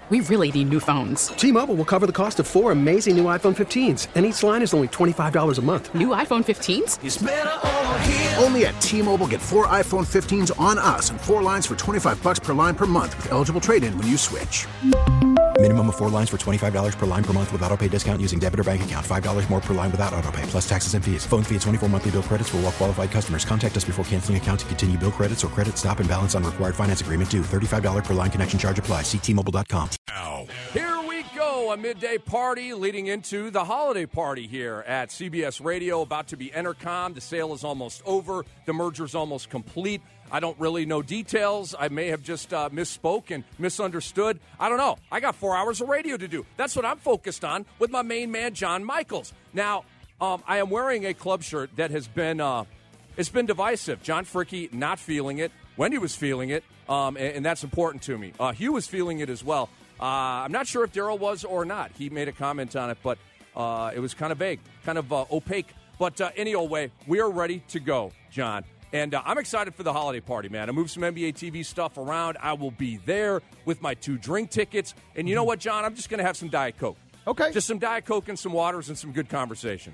we really need new phones. T-Mobile will cover the cost of 4 amazing new iPhone 15s, and each line is only $25 a month. New iPhone 15s? It's better over here. Only at T-Mobile, get 4 iPhone 15s on us and 4 lines for $25 per line per month with eligible trade-in when you switch. Minimum of 4 lines for $25 per line per month with autopay discount using debit or bank account. $5 more per line without autopay, plus taxes and fees. Phone fee at 24 monthly bill credits for well-qualified customers. Contact us before canceling account to continue bill credits or credit stop and balance on required finance agreement due. $35 per line connection charge applies. See T-Mobile.com. Here we go, a midday party leading into the holiday party here at CBS Radio. About to be Entercom. The sale is almost over. The merger's almost complete. I don't really know details. I may have just misspoke and misunderstood. I don't know. I got 4 hours of radio to do. That's what I'm focused on with my main man, John Michaels. Now, I am wearing a club shirt that has been it's been divisive. John Fricke not feeling it. Wendy was feeling it, and that's important to me. Hugh was feeling it as well. I'm not sure if Daryl was or not. He made a comment on it, but it was kind of vague, kind of opaque. But any old way, we are ready to go, John. And I'm excited for the holiday party, man. I moved some NBA TV stuff around. I will be there with my 2 drink tickets. And you know what, John? I'm just going to have some Diet Coke. Okay. Just some Diet Coke and some waters and some good conversation.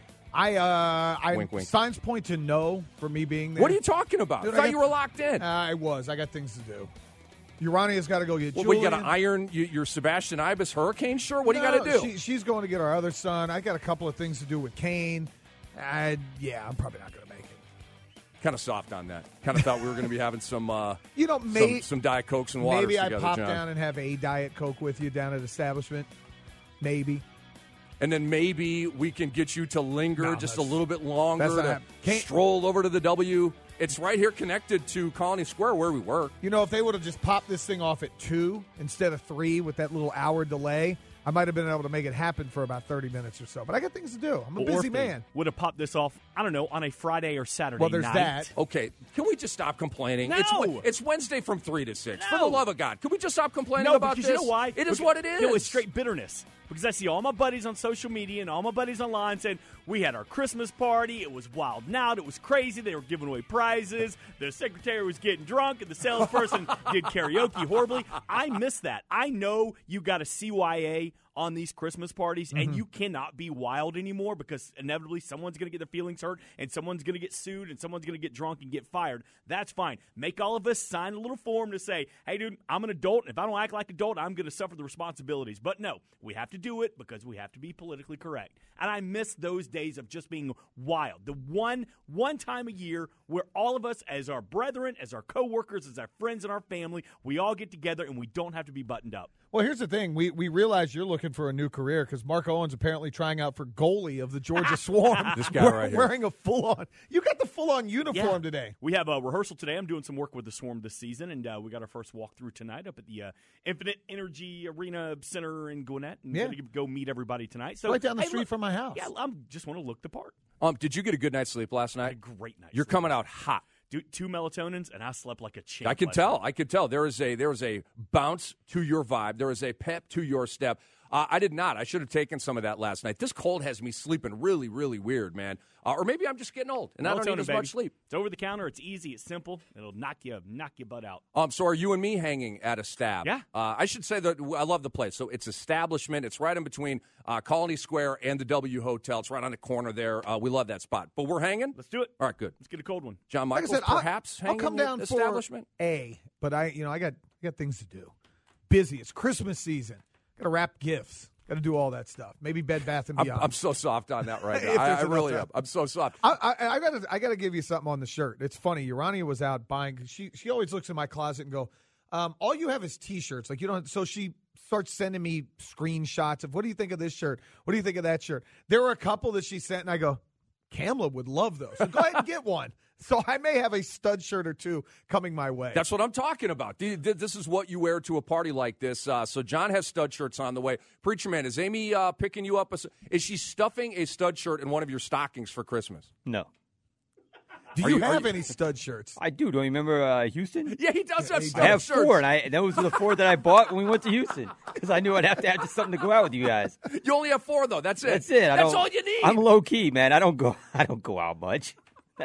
Wink, wink. Signs point to no for me being there. What are you talking about? Dude, I thought you were locked in. I was. I got things to do. Urania's got to go get Julian. Well, we got to iron your Sebastian Ibis hurricane shirt? What do you got to do? She's going to get our other son. I got a couple of things to do with Kane. I'm probably not going to make it. Kind of soft on that. Kind of thought we were going to be having some, some Diet Cokes and waters maybe together, I pop John. down and have a Diet Coke with you down at establishment. Maybe. And then maybe we can get you to linger just a little bit longer to stroll over to the W. It's right here connected to Colony Square where we work. You know, if they would have just popped this thing off at 2 instead of 3 with that little hour delay, I might have been able to make it happen for about 30 minutes or so. But I got things to do. I'm a busy man. Would have popped this off, I don't know, on a Friday or Saturday night. Well, there's night. that. Okay, can we just stop complaining? No. It's Wednesday from 3 to 6. No. For the love of God. Can we just stop complaining about this? You know why? It is what it is. It's straight bitterness. Because I see all my buddies on social media and all my buddies online saying, we had our Christmas party. It was wild and out. It was crazy. They were giving away prizes. The secretary was getting drunk, and the salesperson did karaoke horribly. I miss that. I know you got a CYA on these Christmas parties, and you cannot be wild anymore because inevitably someone's going to get their feelings hurt, and someone's going to get sued, and someone's going to get drunk and get fired. That's fine. Make all of us sign a little form to say, hey, dude, I'm an adult, and if I don't act like an adult, I'm going to suffer the responsibilities. But no, we have to do it because we have to be politically correct. And I miss those days of just being wild. The one time a year where all of us, as our brethren, as our coworkers, as our friends and our family, we all get together and we don't have to be buttoned up. Well, here's the thing. We realize you're looking for a new career because Mark Owens apparently trying out for goalie of the Georgia Swarm. This guy right here. Wearing a full-on. You got the full-on uniform today. We have a rehearsal today. I'm doing some work with the Swarm this season, and we got our first walkthrough tonight up at the Infinite Energy Arena Center in Gwinnett. And we're going to go meet everybody tonight. So right down the street from my house. Yeah, I just want to look the part. Did you get a good night's sleep last night? I had a great night's You're sleep. coming out hot. Dude, 2 melatonins, and I slept like a champ. I could tell. There is a bounce to your vibe. There is a pep to your step. I did not. I should have taken some of that last night. This cold has me sleeping really, really weird, man. Or maybe I'm just getting old, and I don't need as much sleep. It's over the counter. It's easy. It's simple. It'll knock your butt out. So are you and me hanging at a stab? Yeah. I should say that I love the place. So it's establishment. It's right in between Colony Square and the W Hotel. It's right on the corner there. We love that spot. But we're hanging? Let's do it. All right, good. Let's get a cold one. John Michaels, like I said, perhaps I'll hanging come down with for establishment? but I got things to do. Busy. It's Christmas season. Got to wrap gifts. Got to do all that stuff. Maybe Bed Bath & Beyond. I'm so soft on that right now. I really am. I'm so soft. I got to give you something on the shirt. It's funny. Urania was out buying. She always looks in my closet and go, all you have is T-shirts. Like you don't. So she starts sending me screenshots of what do you think of this shirt? What do you think of that shirt? There were a couple that she sent, and I go, Kamla would love those. So go ahead and get one. So I may have a stud shirt or two coming my way. That's what I'm talking about. This is what you wear to a party like this. So John has stud shirts on the way. Preacher Man, is Amy picking you up? Is she stuffing a stud shirt in one of your stockings for Christmas? No. Do you have any stud shirts? I do. Don't you remember Houston? Yeah, he does have stud I have shirts. 4, and those are the 4 that I bought when we went to Houston because I knew I'd have to have just something to go out with you guys. You only have 4, though. That's it. That's it. That's all you need. I'm low key, man. I don't go out much.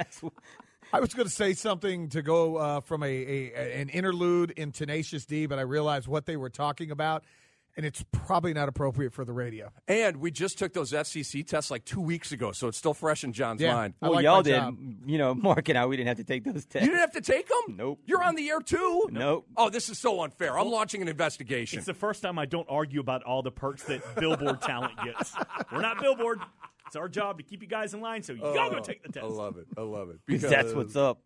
I was going to say something to go from an interlude in Tenacious D, but I realized what they were talking about. and it's probably not appropriate for the radio. And we just took those FCC tests like 2 weeks ago, so it's still fresh in John's mind. I Well, like y'all my did. job. Mark and I, we didn't have to take those tests. You didn't have to take them? Nope. You're on the air, too? Nope. Oh, this is so unfair. I'm launching an investigation. It's the first time I don't argue about all the perks that Billboard talent gets. We're not Billboard. It's our job to keep you guys in line, so y'all go take the test. I love it. I love it. Because that's what's up.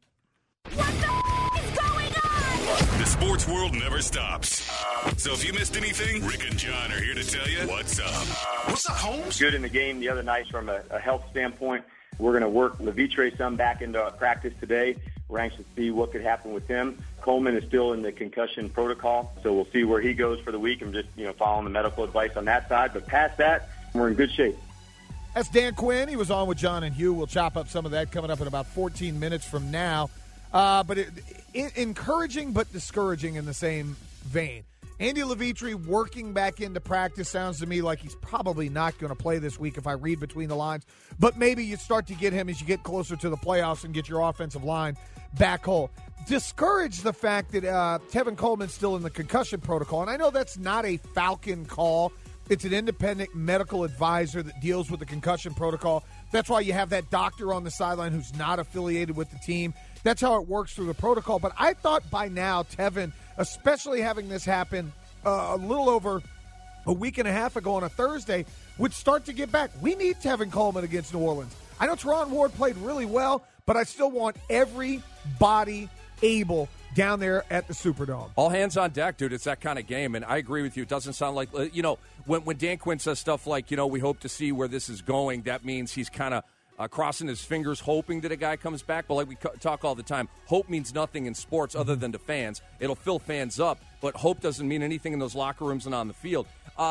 The sports world never stops. So if you missed anything, Rick and John are here to tell you what's up. What's up, Holmes? Good in the game the other night from a health standpoint. We're going to work Levitre some back into practice today. We're anxious to see what could happen with him. Coleman is still in the concussion protocol, so we'll see where he goes for the week. I'm just following the medical advice on that side. But past that, we're in good shape. That's Dan Quinn. He was on with John and Hugh. We'll chop up some of that coming up in about 14 minutes from now. But encouraging but discouraging in the same vein. Andy Levitre working back into practice sounds to me like he's probably not going to play this week if I read between the lines. But maybe you start to get him as you get closer to the playoffs and get your offensive line back whole. Discourage the fact that Tevin Coleman's still in the concussion protocol. And I know that's not a Falcon call. It's an independent medical advisor that deals with the concussion protocol. That's why you have that doctor on the sideline who's not affiliated with the team. That's how it works through the protocol. But I thought by now Tevin, especially having this happen a little over a week and a half ago on a Thursday, would start to get back. We need Tevin Coleman against New Orleans. I know Teron Ward played really well, but I still want everybody able down there at the Superdome. All hands on deck, dude. It's that kind of game, and I agree with you. It doesn't sound like, when Dan Quinn says stuff like, we hope to see where this is going, that means he's kind of crossing his fingers, hoping that a guy comes back. But like we talk all the time, hope means nothing in sports other than to fans. It'll fill fans up, but hope doesn't mean anything in those locker rooms and on the field.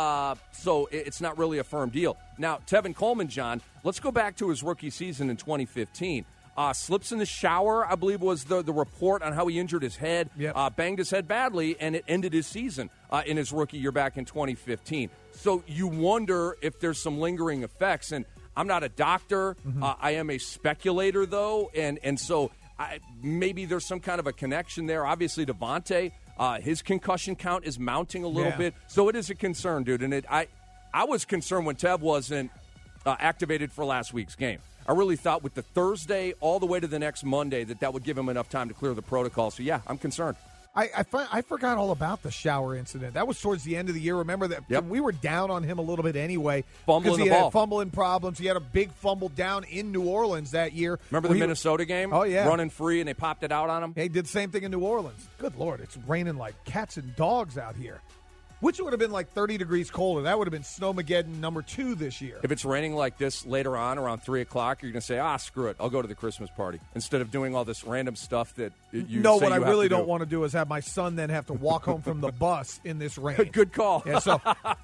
So it's not really a firm deal. Now, Tevin Coleman, John, let's go back to his rookie season in 2015. Slips in the shower, I believe, was the report on how he injured his head. Yep. Banged his head badly, and it ended his season in his rookie year back in 2015. So you wonder if there's some lingering effects. And I'm not a doctor. I am a speculator, though, and so maybe there's some kind of a connection there. Obviously, Devontae, his concussion count is mounting a little bit. So it is a concern, dude. And I was concerned when Tev wasn't activated for last week's game. I really thought with the Thursday all the way to the next Monday that would give him enough time to clear the protocol. So, yeah, I'm concerned. I forgot all about the shower incident. That was towards the end of the year. Remember that we were down on him a little bit anyway. Fumbling the he ball. had fumbling problems. He had a big fumble down in New Orleans that year. Remember the Minnesota game? Oh, yeah. Running free, and they popped it out on him? He did the same thing in New Orleans. Good Lord, it's raining like cats and dogs out here. Which would have been like 30 degrees colder. That would have been Snowmageddon number 2 this year. If it's raining like this later on, around 3 o'clock, you're going to say, screw it. I'll go to the Christmas party instead of doing all this random stuff that you No, say what I you really have to don't want to do is have my son then have to walk home from the bus in this rain. Good call. Yeah, so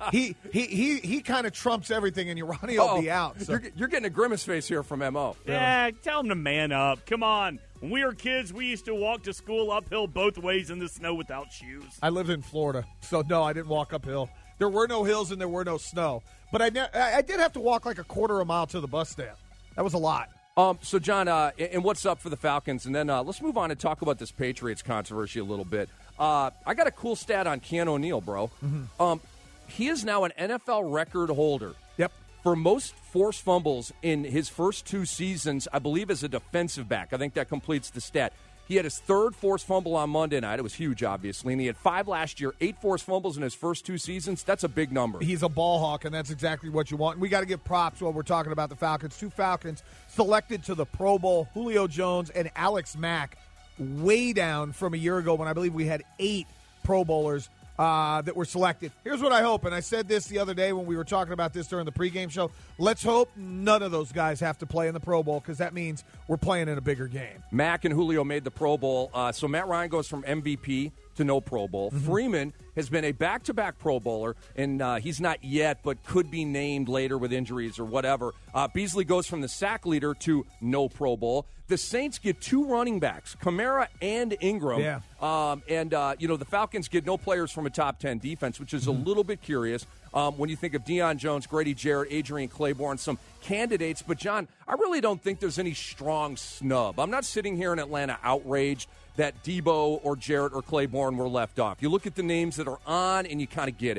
he kind of trumps everything, and Ronnie will be out. So. You're getting a grimace face here from M.O. Yeah, tell him to man up. Come on. When we were kids, we used to walk to school uphill both ways in the snow without shoes. I lived in Florida, so no, I didn't walk uphill. There were no hills and there were no snow. But I did have to walk like a quarter of a mile to the bus stand. That was a lot. So, John, and what's up for the Falcons? And then let's move on and talk about this Patriots controversy a little bit. I got a cool stat on Keanu O'Neal, bro. He is now an NFL record holder. Yep. For most forced fumbles in his first 2 seasons, I believe, as a defensive back. I think that completes the stat. He had his 3rd forced fumble on Monday night. It was huge, obviously. And he had 5 last year, 8 forced fumbles in his first 2 seasons. That's a big number. He's a ball hawk, and that's exactly what you want. And we got to give props while we're talking about the Falcons. 2 Falcons selected to the Pro Bowl, Julio Jones and Alex Mack, way down from a year ago when I believe we had 8 Pro Bowlers that were selected. Here's what I hope, and I said this the other day when we were talking about this during the pregame show. Let's hope none of those guys have to play in the Pro Bowl because that means we're playing in a bigger game. Mack and Julio made the Pro Bowl. So Matt Ryan goes from MVP to no Pro Bowl. Freeman has been a back-to-back Pro Bowler, and he's not yet, but could be named later with injuries or whatever. Beasley goes from the sack leader to no Pro Bowl. The Saints get 2 running backs, Kamara and Ingram. Yeah. The Falcons get no players from a top 10 defense, which is a little bit curious when you think of Deion Jones, Grady Jarrett, Adrian Claiborne, some candidates. But, John, I really don't think there's any strong snub. I'm not sitting here in Atlanta outraged that Debo or Jarrett or Claiborne were left off. You look at the names that are on, and you kind of get it.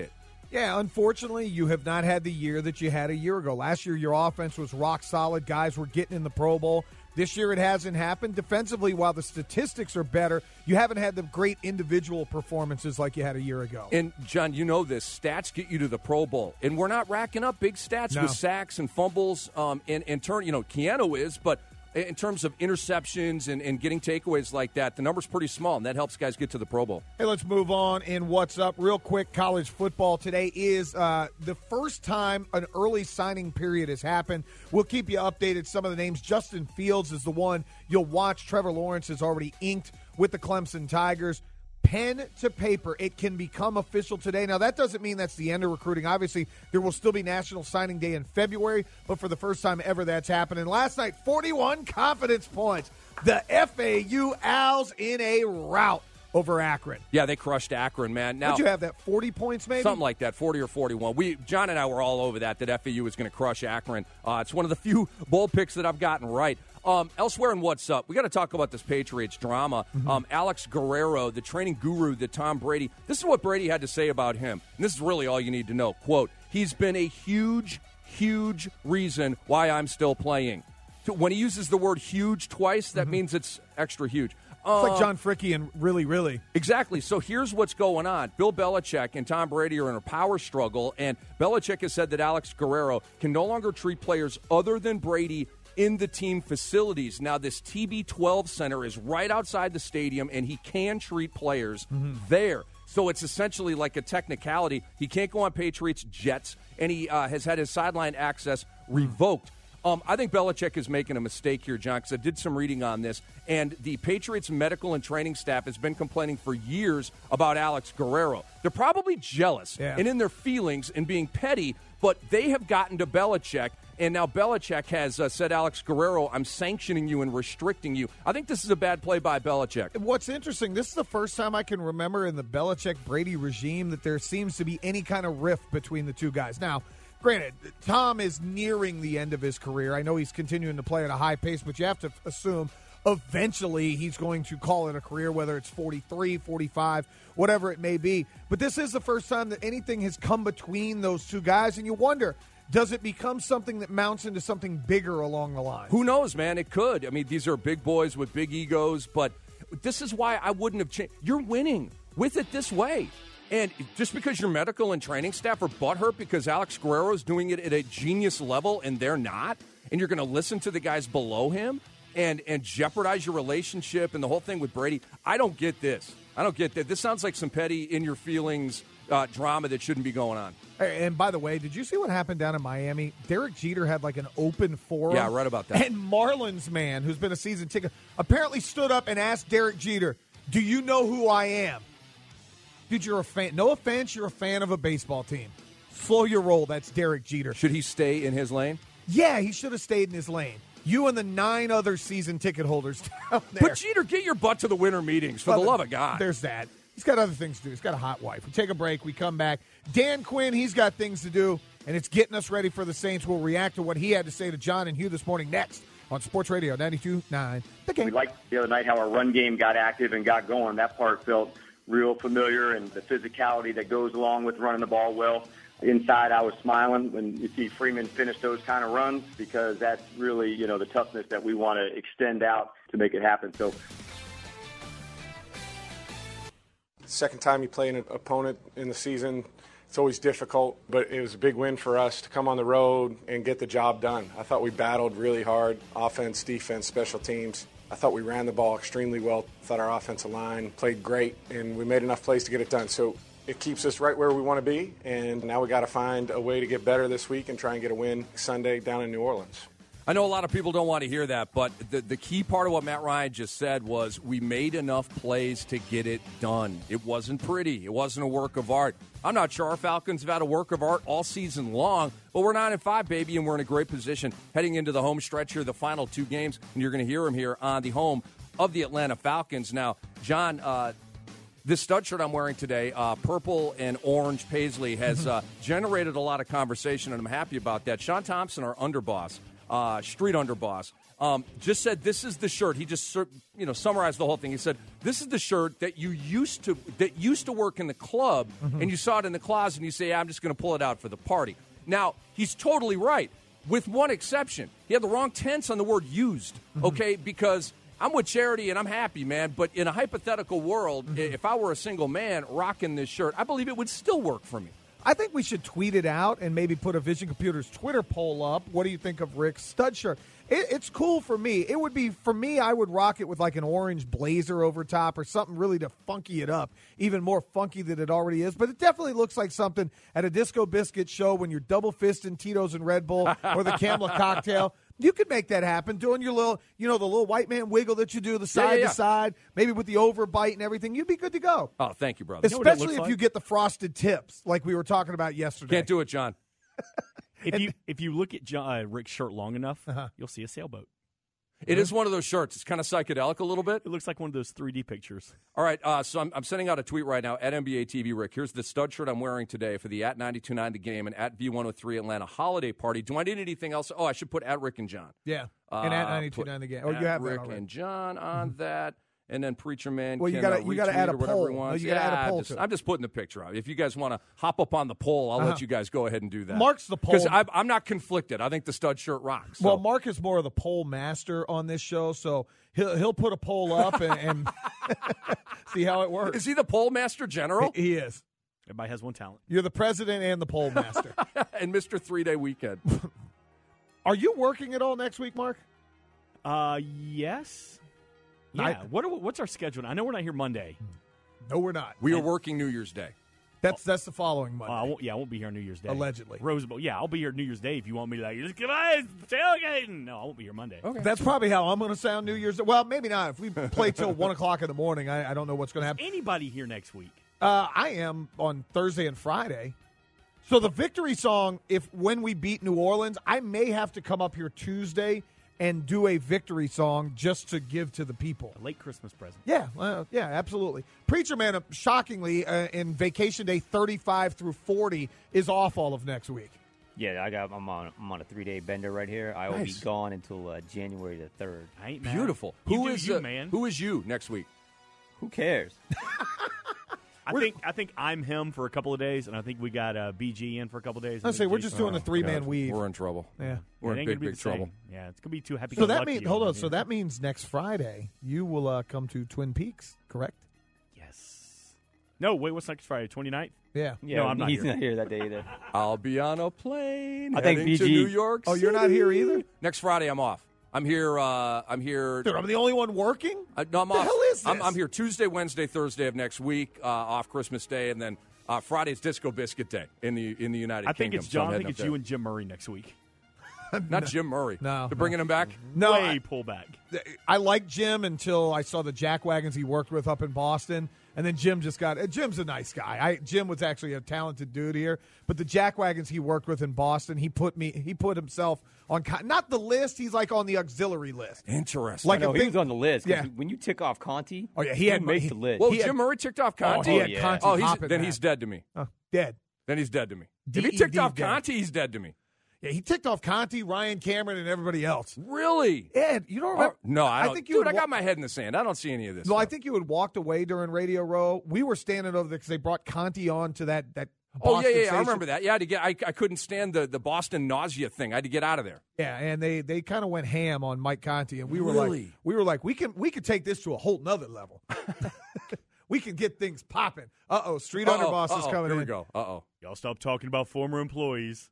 Yeah, unfortunately, you have not had the year that you had a year ago. Last year, your offense was rock solid. Guys were getting in the Pro Bowl. This year, it hasn't happened. Defensively, while the statistics are better, you haven't had the great individual performances like you had a year ago. And, John, you know this. Stats get you to the Pro Bowl. And we're not racking up big stats with sacks and fumbles. And turn, Keanu is, but in terms of interceptions and getting takeaways like that, the number's pretty small, and that helps guys get to the Pro Bowl. Hey, let's move on in What's Up. Real quick, college football today is the first time an early signing period has happened. We'll keep you updated. Some of the names. Justin Fields is the one you'll watch. Trevor Lawrence is already inked with the Clemson Tigers. Pen to paper, it can become official today. Now, that doesn't mean that's the end of recruiting. Obviously, there will still be National Signing Day in February, but for the first time ever, that's happening. Last night, 41 confidence points. The FAU Owls in a rout over Akron. Yeah, they crushed Akron, man. Now, What'd you have, that 40 points maybe? Something like that, 40 or 41. John and I were all over that FAU was going to crush Akron. It's one of the few bowl picks that I've gotten right. Elsewhere in What's Up, we got to talk about this Patriots drama. Alex Guerrero, the training guru that Tom Brady, this is what Brady had to say about him. And this is really all you need to know. Quote, he's been a huge, huge reason why I'm still playing. When he uses the word huge twice, that means it's extra huge. It's like John Fricke and really, really. Exactly. So here's what's going on. Bill Belichick and Tom Brady are in a power struggle, and Belichick has said that Alex Guerrero can no longer treat players other than Brady in the team facilities. Now, this TB12 center is right outside the stadium, and he can treat players there. So it's essentially like a technicality. He can't go on Patriots jets, and he has had his sideline access revoked. I think Belichick is making a mistake here, John, because I did some reading on this, and the Patriots medical and training staff has been complaining for years about Alex Guerrero. They're probably jealous and in their feelings and being petty, but they have gotten to Belichick, and now Belichick has said, Alex Guerrero, I'm sanctioning you and restricting you. I think this is a bad play by Belichick. What's interesting, this is the first time I can remember in the Belichick-Brady regime that there seems to be any kind of rift between the two guys. Now, granted, Tom is nearing the end of his career. I know he's continuing to play at a high pace, but you have to assume eventually he's going to call it a career, whether it's 43, 45, whatever it may be. But this is the first time that anything has come between those two guys, and you wonder, does it become something that mounts into something bigger along the line? Who knows, man? It could. I mean, these are big boys with big egos, but this is why I wouldn't have changed. You're winning with it this way. And just because your medical and training staff are butthurt because Alex Guerrero is doing it at a genius level and they're not, and you're going to listen to the guys below him and jeopardize your relationship and the whole thing with Brady, I don't get this. I don't get that. This sounds like some petty in-your-feelings drama that shouldn't be going on. And by the way, did you see what happened down in Miami? Derek Jeter had like an open forum. Yeah, I read about that. And Marlins man, who's been a season ticket, apparently stood up and asked Derek Jeter, do you know who I am? Dude, you're a fan. No offense, you're a fan of a baseball team. Slow your roll. That's Derek Jeter. Should he stay in his lane? Yeah, he should have stayed in his lane. You and the 9 other season ticket holders down there. But Jeter, get your butt to the winter meetings, for the love of God. There's that. He's got other things to do. He's got a hot wife. We take a break. We come back. Dan Quinn, he's got things to do, and it's getting us ready for the Saints. We'll react to what he had to say to John and Hugh this morning next on Sports Radio 92.9 The Game. We liked the other night how our run game got active and got going. That part felt real familiar, and the physicality that goes along with running the ball well. Inside, I was smiling when you see Freeman finish those kind of runs because that's really, the toughness that we want to extend out to make it happen. So, second time you play an opponent in the season, it's always difficult, but it was a big win for us to come on the road and get the job done. I thought we battled really hard, offense, defense, special teams. I thought we ran the ball extremely well. I thought our offensive line played great, and we made enough plays to get it done. So it keeps us right where we want to be, and now we got to find a way to get better this week and try and get a win Sunday down in New Orleans. I know a lot of people don't want to hear that, but the key part of what Matt Ryan just said was we made enough plays to get it done. It wasn't pretty. It wasn't a work of art. I'm not sure our Falcons have had a work of art all season long, but we're 9-5, baby, and we're in a great position heading into the home stretch here, the final 2 games, and you're going to hear them here on the home of the Atlanta Falcons. Now, John, this stud shirt I'm wearing today, purple and orange paisley, has generated a lot of conversation, and I'm happy about that. Sean Thompson, our underboss, street underboss, just said this is the shirt. He just summarized the whole thing. He said this is the shirt that you used to work in the club, and you saw it in the closet, and you say, I'm just going to pull it out for the party. Now, he's totally right, with one exception. He had the wrong tense on the word used, okay, because I'm with Charity and I'm happy, man, but in a hypothetical world, if I were a single man rocking this shirt, I believe it would still work for me. I think we should tweet it out and maybe put a Vision Computers Twitter poll up. What do you think of Rick's stud shirt? It's cool for me. It would be, for me, I would rock it with like an orange blazer over top or something really to funky it up, even more funky than it already is. But it definitely looks like something at a Disco Biscuit show when you're double fisting Tito's and Red Bull or the Camel cocktail. You could make that happen, doing your little, the little white man wiggle that you do, the side to side, maybe with the overbite and everything. You'd be good to go. Oh, thank you, brother. Especially if you get the frosted tips, like we were talking about yesterday. Can't do it, John. If you look at Rick's shirt long enough, you'll see a sailboat. It is one of those shirts. It's kind of psychedelic a little bit. It looks like one of those 3D pictures. All right, so I'm sending out a tweet right now at NBA TV Rick. Here's the stud shirt I'm wearing today for the at 92.9 The Game and at V103 Atlanta holiday party. Do I need anything else? Oh, I should put at Rick and John. Yeah, and at 92.9 The Game. Oh, you have Rick that already. and John on that. And then Preacher Man. Well, you got to add a poll. No, you got to add a poll. I'm just putting the picture out. If you guys want to hop up on the poll, I'll let you guys go ahead and do that. Mark's the poll because I'm not conflicted. I think the stud shirt rocks. So. Well, Mark is more of the poll master on this show, so he'll put a poll up and see how it works. Is he the poll master general? He is. Everybody has one talent. You're the president and the poll master. And Mr. 3-Day Weekend. Are you working at all next week, Mark? Yes. Yeah. What's our schedule? I know we're not here Monday. No, we're not. We are working New Year's Day. That's the following Monday. I won't be here on New Year's Day. Allegedly. Rose Bowl. Yeah, I'll be here New Year's Day if you want me to just come on, tailgating. No, I won't be here Monday. Okay. That's probably how I'm going to sound New Year's Day. Well, maybe not. If we play till 1 o'clock in the morning, I don't know what's going to happen. Anybody here next week? I am on Thursday and Friday. So the victory song, when we beat New Orleans, I may have to come up here Tuesday and do a victory song just to give to the people. A late Christmas present. Yeah, yeah, absolutely. Preacher Man, shockingly, in vacation day 35 through 40 is off all of next week. Yeah, I'm on a 3-day bender right here. I will be gone until January the 3rd. Ain't beautiful. Who is you, man? Who is you next week? Who cares? I think I'm him for a couple of days, and I think we got BG in for a couple of days. I say we're just doing a 3-man weave. We're in trouble. Yeah, we're in big trouble. Yeah, it's gonna be too happy. So that means So that means next Friday you will come to Twin Peaks, correct? Yes. No, wait. What's next Friday? 29th? Yeah. No, I'm not he's here. not here that day either. I'll be on a plane. I think heading to BG New York. Oh, you're not here either. Next Friday, I'm off. I'm here. Dude, I'm the only one working. No, I'm what off. The hell is this? I'm here Tuesday, Wednesday, Thursday of next week, off Christmas Day, and then Friday's Disco Biscuit Day in the United Kingdom. I think it's John. So I think it's you and Jim Murray next week. Not Jim Murray. No, they're bringing him back. No, way pull back. I liked Jim until I saw the Jack Wagons he worked with up in Boston, and then Jim just got. Jim's a nice guy. Jim was actually a talented dude here, but the Jack Wagons he worked with in Boston, he put himself on not the list. He's like on the auxiliary list. Interesting. Like he was on the list. Yeah. When you tick off Conti, oh yeah, he makes the list. Well, Jim Murray ticked off Conti. He had Conti hopping he's dead to me. Dead. Then he's dead to me. If D-E-D he ticked off dead. Conti, he's dead to me. Yeah, he ticked off Conti, Ryan Cameron, and everybody else. Really? Ed, you don't remember? No, I don't. think you Dude, would I got my head in the sand. I don't see any of this. No, I stuff. think you had walked away during Radio Row. We were standing over there because they brought Conti on to that Oh, Boston yeah, station. I remember that. Yeah, I couldn't stand the Boston nausea thing. I had to get out of there. Yeah, and they kind of went ham on Mike Conti, and we were Really? like, we can take this to a whole nother level. We can get things popping. Street Underboss is coming in. Here we go. Y'all stop talking about former employees.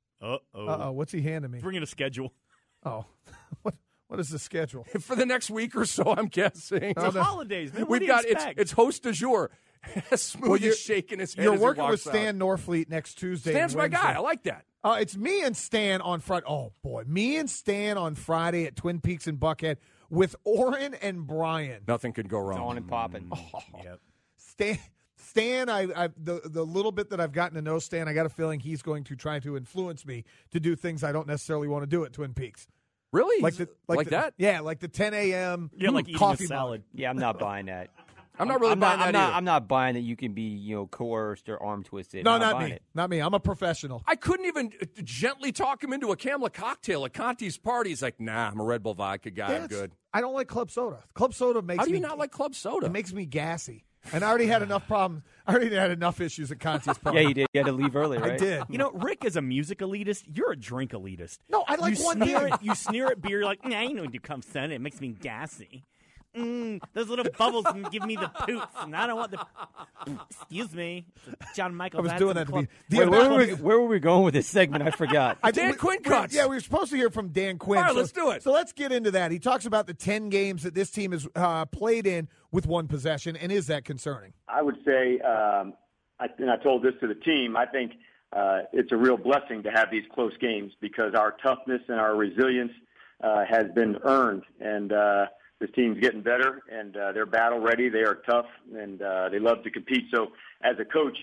What's he handing me? Bring in a schedule. Oh, what is the schedule? For the next week or so, I'm guessing. It's the holidays, man. What We've do you got expect? it's host du jour. Smooth is shaking his head. You're as he working with walks out. Stan Norfleet next Tuesday. Stan's and my Wednesday. guy. I like that. It's me and Stan on Friday. Oh, boy. Me and Stan on Friday at Twin Peaks in Buckhead with Oren and Brian. Nothing could go wrong. It's on and popping. Yep. Stan, the little bit that I've gotten to know Stan, I got a feeling he's going to try to influence me to do things I don't necessarily want to do at Twin Peaks. Really? Like that? Yeah, like the 10 a.m. Yeah, like eating coffee a salad. Yeah, I'm not buying that. I'm not really buying that either. I'm not buying that you can be, coerced or arm twisted. No, I'm not buying me. it. Not me. I'm a professional. I couldn't even gently talk him into a Camel cocktail at Conti's party. He's like, nah, I'm a Red Bull vodka guy. I'm good. I don't like club soda. Club soda makes me... How do you not like club soda? It makes me gassy. And I already had enough problems. I already had enough issues at Conti's party. Yeah, you did. You had to leave early, right? I did. Rick is a music elitist. You're a drink elitist. No, I like one thing. You sneer at beer. You're like, nah, you know, do come soda. It makes me gassy. Those little bubbles give me the poops, and I don't want the. Excuse me, John Michael. I was doing that to be. Where were we going with this segment? I forgot. Dan Quinn cuts. Yeah, we were supposed to hear from Dan Quinn. All right, let's do it. So let's get into that. He talks about the 10 games that this team has played in with one possession, and is that concerning? I would say, and I told this to the team, I think it's a real blessing to have these close games because our toughness and our resilience has been earned, and this team's getting better, and they're battle ready. They are tough, and they love to compete. So as a coach,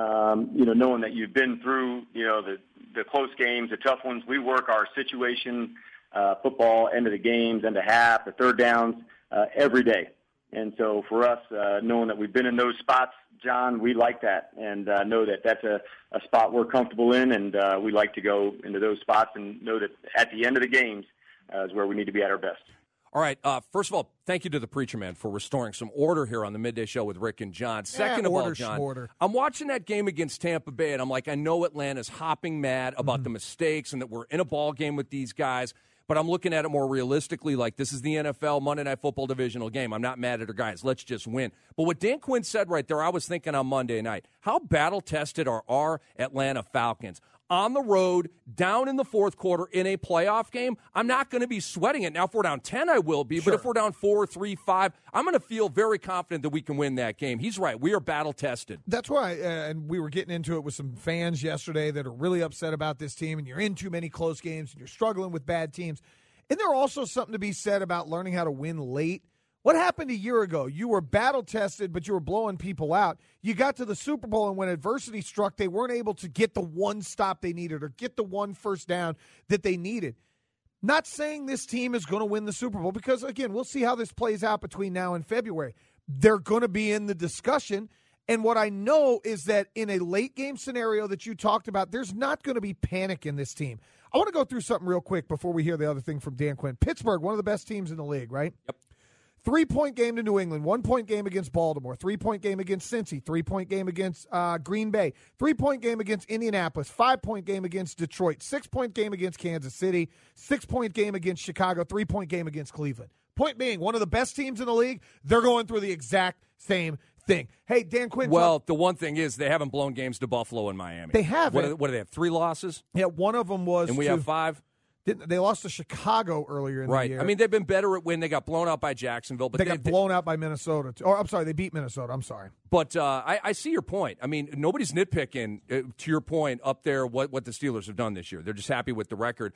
knowing that you've been through, the close games, the tough ones, we work our situation football, end of the games, end of half, the third downs every day. And so for us, knowing that we've been in those spots, John, we like that and know that that's a spot we're comfortable in, and we like to go into those spots and know that at the end of the games is where we need to be at our best. All right. First of all, thank you to the Preacher Man for restoring some order here on the Midday Show with Rick and John. Second of all, John, I'm watching that game against Tampa Bay, and I'm like, I know Atlanta's hopping mad about the mistakes and that we're in a ball game with these guys, but I'm looking at it more realistically, like this is the NFL Monday Night Football divisional game. I'm not mad at our guys. Let's just win. But what Dan Quinn said right there, I was thinking on Monday night, how battle-tested are our Atlanta Falcons? On the road, down in the fourth quarter in a playoff game, I'm not going to be sweating it. Now, if we're down 10, I will be. Sure. But if we're down 4, 3, 5, I'm going to feel very confident that we can win that game. He's right. We are battle-tested. That's why, and we were getting into it with some fans yesterday that are really upset about this team, and you're in too many close games, and you're struggling with bad teams. Isn't there also something to be said about learning how to win late? What happened a year ago? You were battle-tested, but you were blowing people out. You got to the Super Bowl, and when adversity struck, they weren't able to get the one stop they needed or get the one first down that they needed. Not saying this team is going to win the Super Bowl because, again, we'll see how this plays out between now and February. They're going to be in the discussion, and what I know is that in a late-game scenario that you talked about, there's not going to be panic in this team. I want to go through something real quick before we hear the other thing from Dan Quinn. Pittsburgh, one of the best teams in the league, right? Yep. 3-point game to New England, 1-point game against Baltimore, 3-point game against Cincy, 3-point game against Green Bay, 3-point game against Indianapolis, 5-point game against Detroit, 6-point game against Kansas City, 6-point game against Chicago, 3-point game against Cleveland. Point being, one of the best teams in the league, they're going through the exact same thing. Hey, Dan Quinn. Well, the one thing is they haven't blown games to Buffalo and Miami. They haven't. What do they have, 3 losses? Yeah, one of them was And we have 5? They lost to Chicago earlier in the year. Right. I mean, they've been better at when they got blown out by Jacksonville. But they got blown out by Minnesota. They beat Minnesota. I'm sorry. But I see your point. I mean, nobody's nitpicking, to your point, up there what the Steelers have done this year. They're just happy with the record.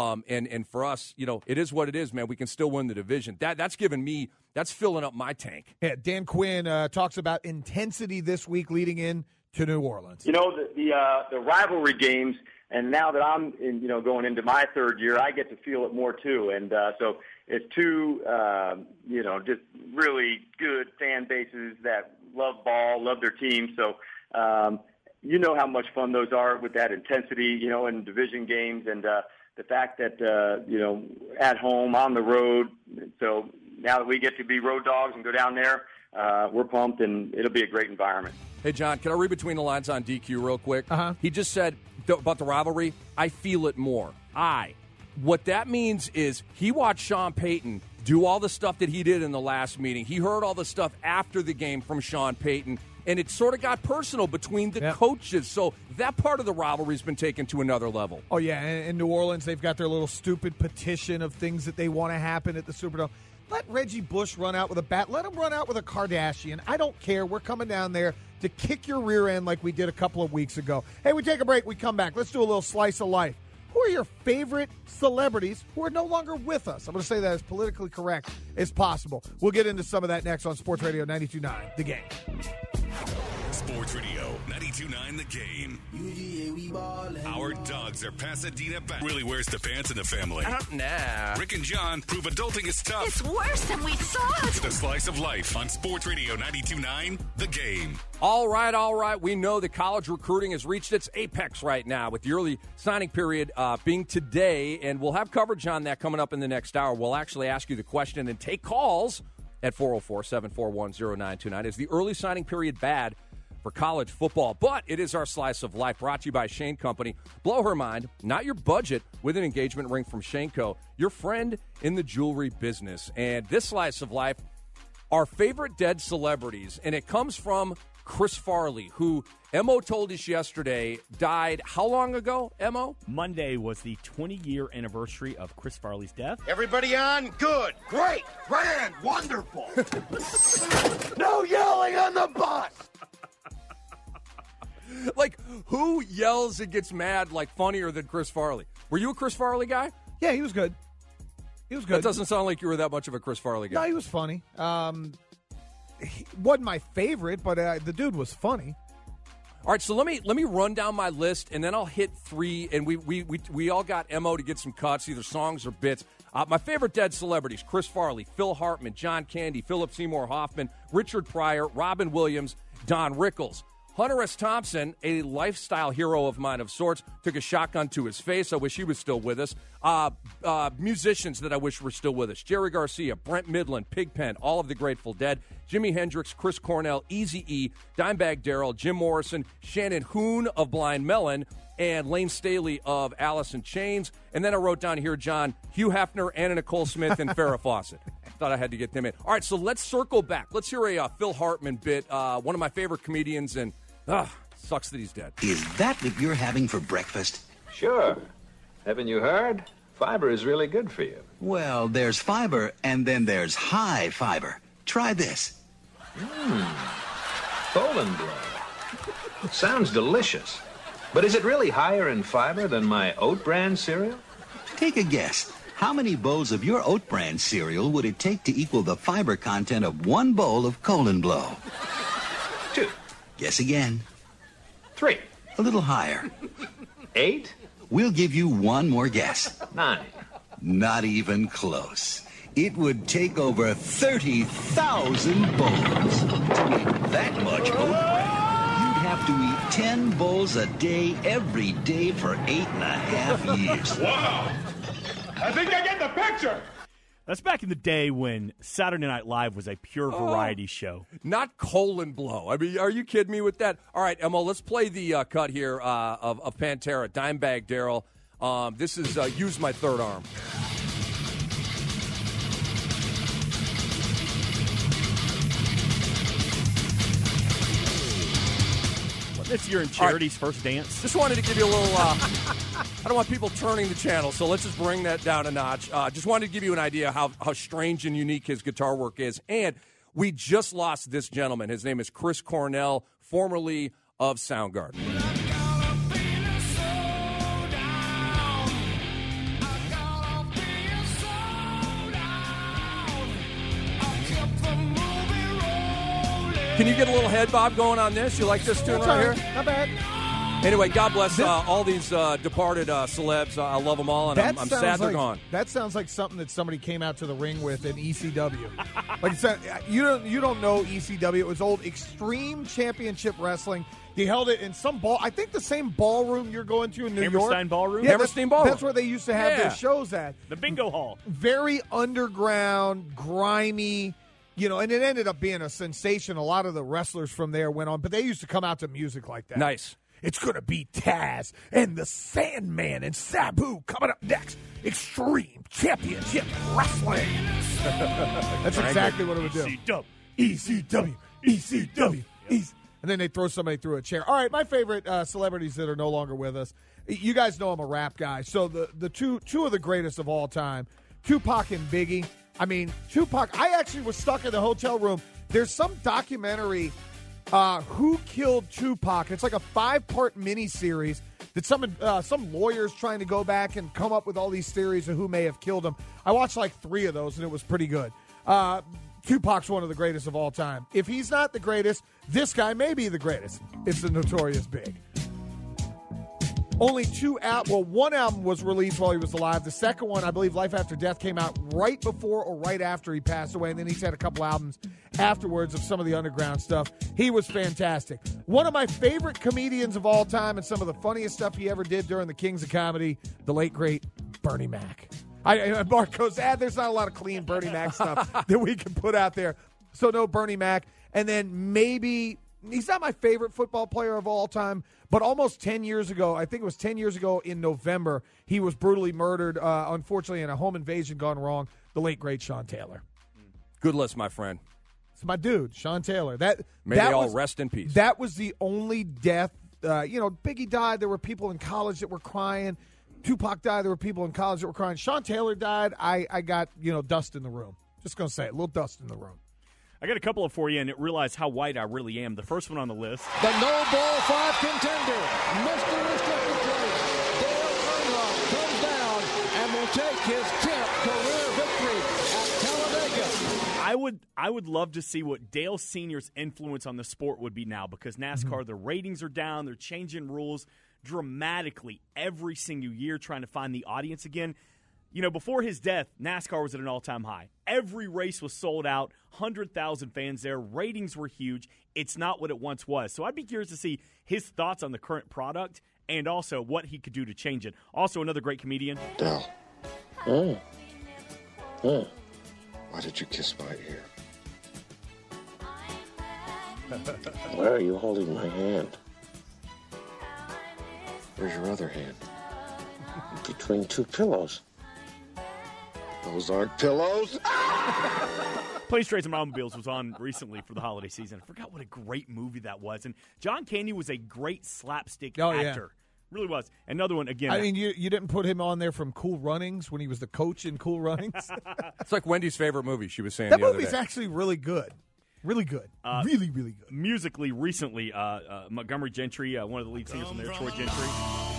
And for us, it is what it is, man. We can still win the division. That's filling up my tank. Yeah, Dan Quinn talks about intensity this week leading in to New Orleans. The rivalry games. And now that I'm going into my third year, I get to feel it more too. And so it's two, just really good fan bases that love ball, love their team. So how much fun those are with that intensity, in division games, and the fact that at home, on the road. So now that we get to be road dogs and go down there, we're pumped, and it'll be a great environment. Hey, John, can I read between the lines on DQ real quick? Uh-huh. He just said about the rivalry, I feel it more. What that means is he watched Sean Payton do all the stuff that he did in the last meeting. He heard all the stuff after the game from Sean Payton, and it sort of got personal between the coaches. So that part of the rivalry's been taken to another level. Oh, yeah. In New Orleans, they've got their little stupid petition of things that they want to happen at the Superdome. Let Reggie Bush run out with a bat. Let him run out with a Kardashian. I don't care. We're coming down there to kick your rear end like we did a couple of weeks ago. Hey, we take a break. We come back. Let's do a little slice of life. Who are your favorite celebrities who are no longer with us? I'm going to say that as politically correct as possible. We'll get into some of that next on Sports Radio 92.9 The Game. Sports Radio 92.9 The Game. Our dogs are Pasadena back. Really wears the pants in the family. Nah. Rick and John prove adulting is tough. It's worse than we thought. The slice of life on Sports Radio 92.9 The Game. All right. We know that college recruiting has reached its apex right now with the early signing period being today, and we'll have coverage on that coming up in the next hour. We'll actually ask you the question and take calls at 404-741-0929. Is the early signing period bad for college football? But it is our slice of life, brought to you by Shane Company. Blow her mind, not your budget, with an engagement ring from Shane Co., your friend in the jewelry business. And this slice of life, our favorite dead celebrities, and it comes from Chris Farley, who Emo told us yesterday died how long ago, Emo? Monday was the 20-year anniversary of Chris Farley's death. Everybody on? Good. Great. Grand. Wonderful. No yelling on the bus. Like, who yells and gets mad like funnier than Chris Farley? Were you a Chris Farley guy? Yeah, he was good. That doesn't sound like you were that much of a Chris Farley guy. No, he was funny. He wasn't my favorite, but the dude was funny. All right, so let me run down my list, and then I'll hit three, and we all got MO to get some cuts, either songs or bits. My favorite dead celebrities: Chris Farley, Phil Hartman, John Candy, Philip Seymour Hoffman, Richard Pryor, Robin Williams, Don Rickles. Hunter S. Thompson, a lifestyle hero of mine of sorts, took a shotgun to his face. I wish he was still with us. Musicians that I wish were still with us: Jerry Garcia, Brent Midland, Pigpen, all of the Grateful Dead, Jimi Hendrix, Chris Cornell, Eazy-E, Dimebag Darrell, Jim Morrison, Shannon Hoon of Blind Melon, and Lane Staley of Alice in Chains. And then I wrote down here, John, Hugh Hefner, Anna Nicole Smith, and Farrah Fawcett. Thought I had to get them in. All right, so let's circle back. Let's hear a Phil Hartman bit, one of my favorite comedians, and sucks that he's dead. Is that what you're having for breakfast? Sure. Haven't you heard? Fiber is really good for you. Well, there's fiber, and then there's high fiber. Try this. Colon blow. Sounds delicious. But is it really higher in fiber than my Oat Bran cereal? Take a guess. How many bowls of your Oat Bran cereal would it take to equal the fiber content of one bowl of Colon Blow? 2. Guess again. 3. A little higher. 8. We'll give you one more guess. 9. Not even close. It would take over 30,000 bowls. To eat that much oat bran, you'd have to eat 10 bowls a day every day for 8.5 years. Wow. I think I get the picture. That's back in the day when Saturday Night Live was a pure variety show. Not Colon Blow. I mean, are you kidding me with that? All right, Emma, let's play the cut here of Pantera, Dimebag Darrell. This is Use My Third Arm. This year in Charity's first dance. Just wanted to give you a little, I don't want people turning the channel, so let's just bring that down a notch. Just wanted to give you an idea how strange and unique his guitar work is. And we just lost this gentleman. His name is Chris Cornell, formerly of Soundgarden. Can you get a little head bob going on this? You like this tune right here? Not bad. Anyway, God bless all these departed celebs. I love them all, and I'm sad they're gone. That sounds like something that somebody came out to the ring with in ECW. Like I said, you don't know ECW. It was old Extreme Championship Wrestling. They held it in some I think the same ballroom you're going to in New York. Hammerstein Ballroom? Yeah, Hammerstein Ballroom. That's where they used to have their shows at. The bingo hall. Very underground, grimy. You know, and it ended up being a sensation. A lot of the wrestlers from there went on, but they used to come out to music like that. Nice. It's going to be Taz and the Sandman and Sabu coming up next. Extreme Championship Wrestling. That's exactly what it would do. ECW. And then they throw somebody through a chair. All right, my favorite celebrities that are no longer with us. You guys know I'm a rap guy. So the two of the greatest of all time, Tupac and Biggie. I mean, Tupac, I actually was stuck in the hotel room. There's some documentary, Who Killed Tupac. It's like a 5-part miniseries that some lawyers trying to go back and come up with all these theories of who may have killed him. I watched like 3 of those, and it was pretty good. Tupac's one of the greatest of all time. If he's not the greatest, this guy may be the greatest. It's the Notorious Big. Only one album was released while he was alive. The second one, I believe, Life After Death, came out right before or right after he passed away, and then he's had a couple albums afterwards of some of the underground stuff. He was fantastic. One of my favorite comedians of all time and some of the funniest stuff he ever did during the Kings of Comedy, the late, great Bernie Mac. Mark goes, there's not a lot of clean Bernie Mac stuff that we can put out there. So no Bernie Mac. And then maybe, he's not my favorite football player of all time, but almost 10 years ago, I think it was 10 years ago in November, he was brutally murdered, unfortunately, in a home invasion gone wrong, the late, great Sean Taylor. Good list, my friend. It's my dude, Sean Taylor. May they all rest in peace. That was the only death. Biggie died. There were people in college that were crying. Tupac died. There were people in college that were crying. Sean Taylor died. I got, dust in the room. Just going to say it. A little dust in the room. I got a couple of for you and realize how white I really am. The first one on the list. The No Ball 5 contender, Mr. Restricted Place, Dale Earnhardt comes down and will take his 10th career victory at Talladega. I would love to see what Dale Sr.'s influence on the sport would be now, because NASCAR, the ratings are down. They're changing rules dramatically every single year, trying to find the audience again. Before his death, NASCAR was at an all-time high. Every race was sold out, 100,000 fans there. Ratings were huge. It's not what it once was. So I'd be curious to see his thoughts on the current product and also what he could do to change it. Also, another great comedian. Dal. Why did you kiss my ear? Why are you holding my hand? Where's your other hand? Between two pillows. Those aren't pillows. Planes, Trains, and Automobiles was on recently for the holiday season. I forgot what a great movie that was. And John Candy was a great slapstick actor. Yeah. Really was. Another one, again. I mean, you didn't put him on there from Cool Runnings when he was the coach in Cool Runnings? It's like Wendy's favorite movie, she was saying that the other day. movie's actually really good. Really good. Really, really good. Musically, recently, Montgomery Gentry, one of the lead singers from there, Troy Gentry.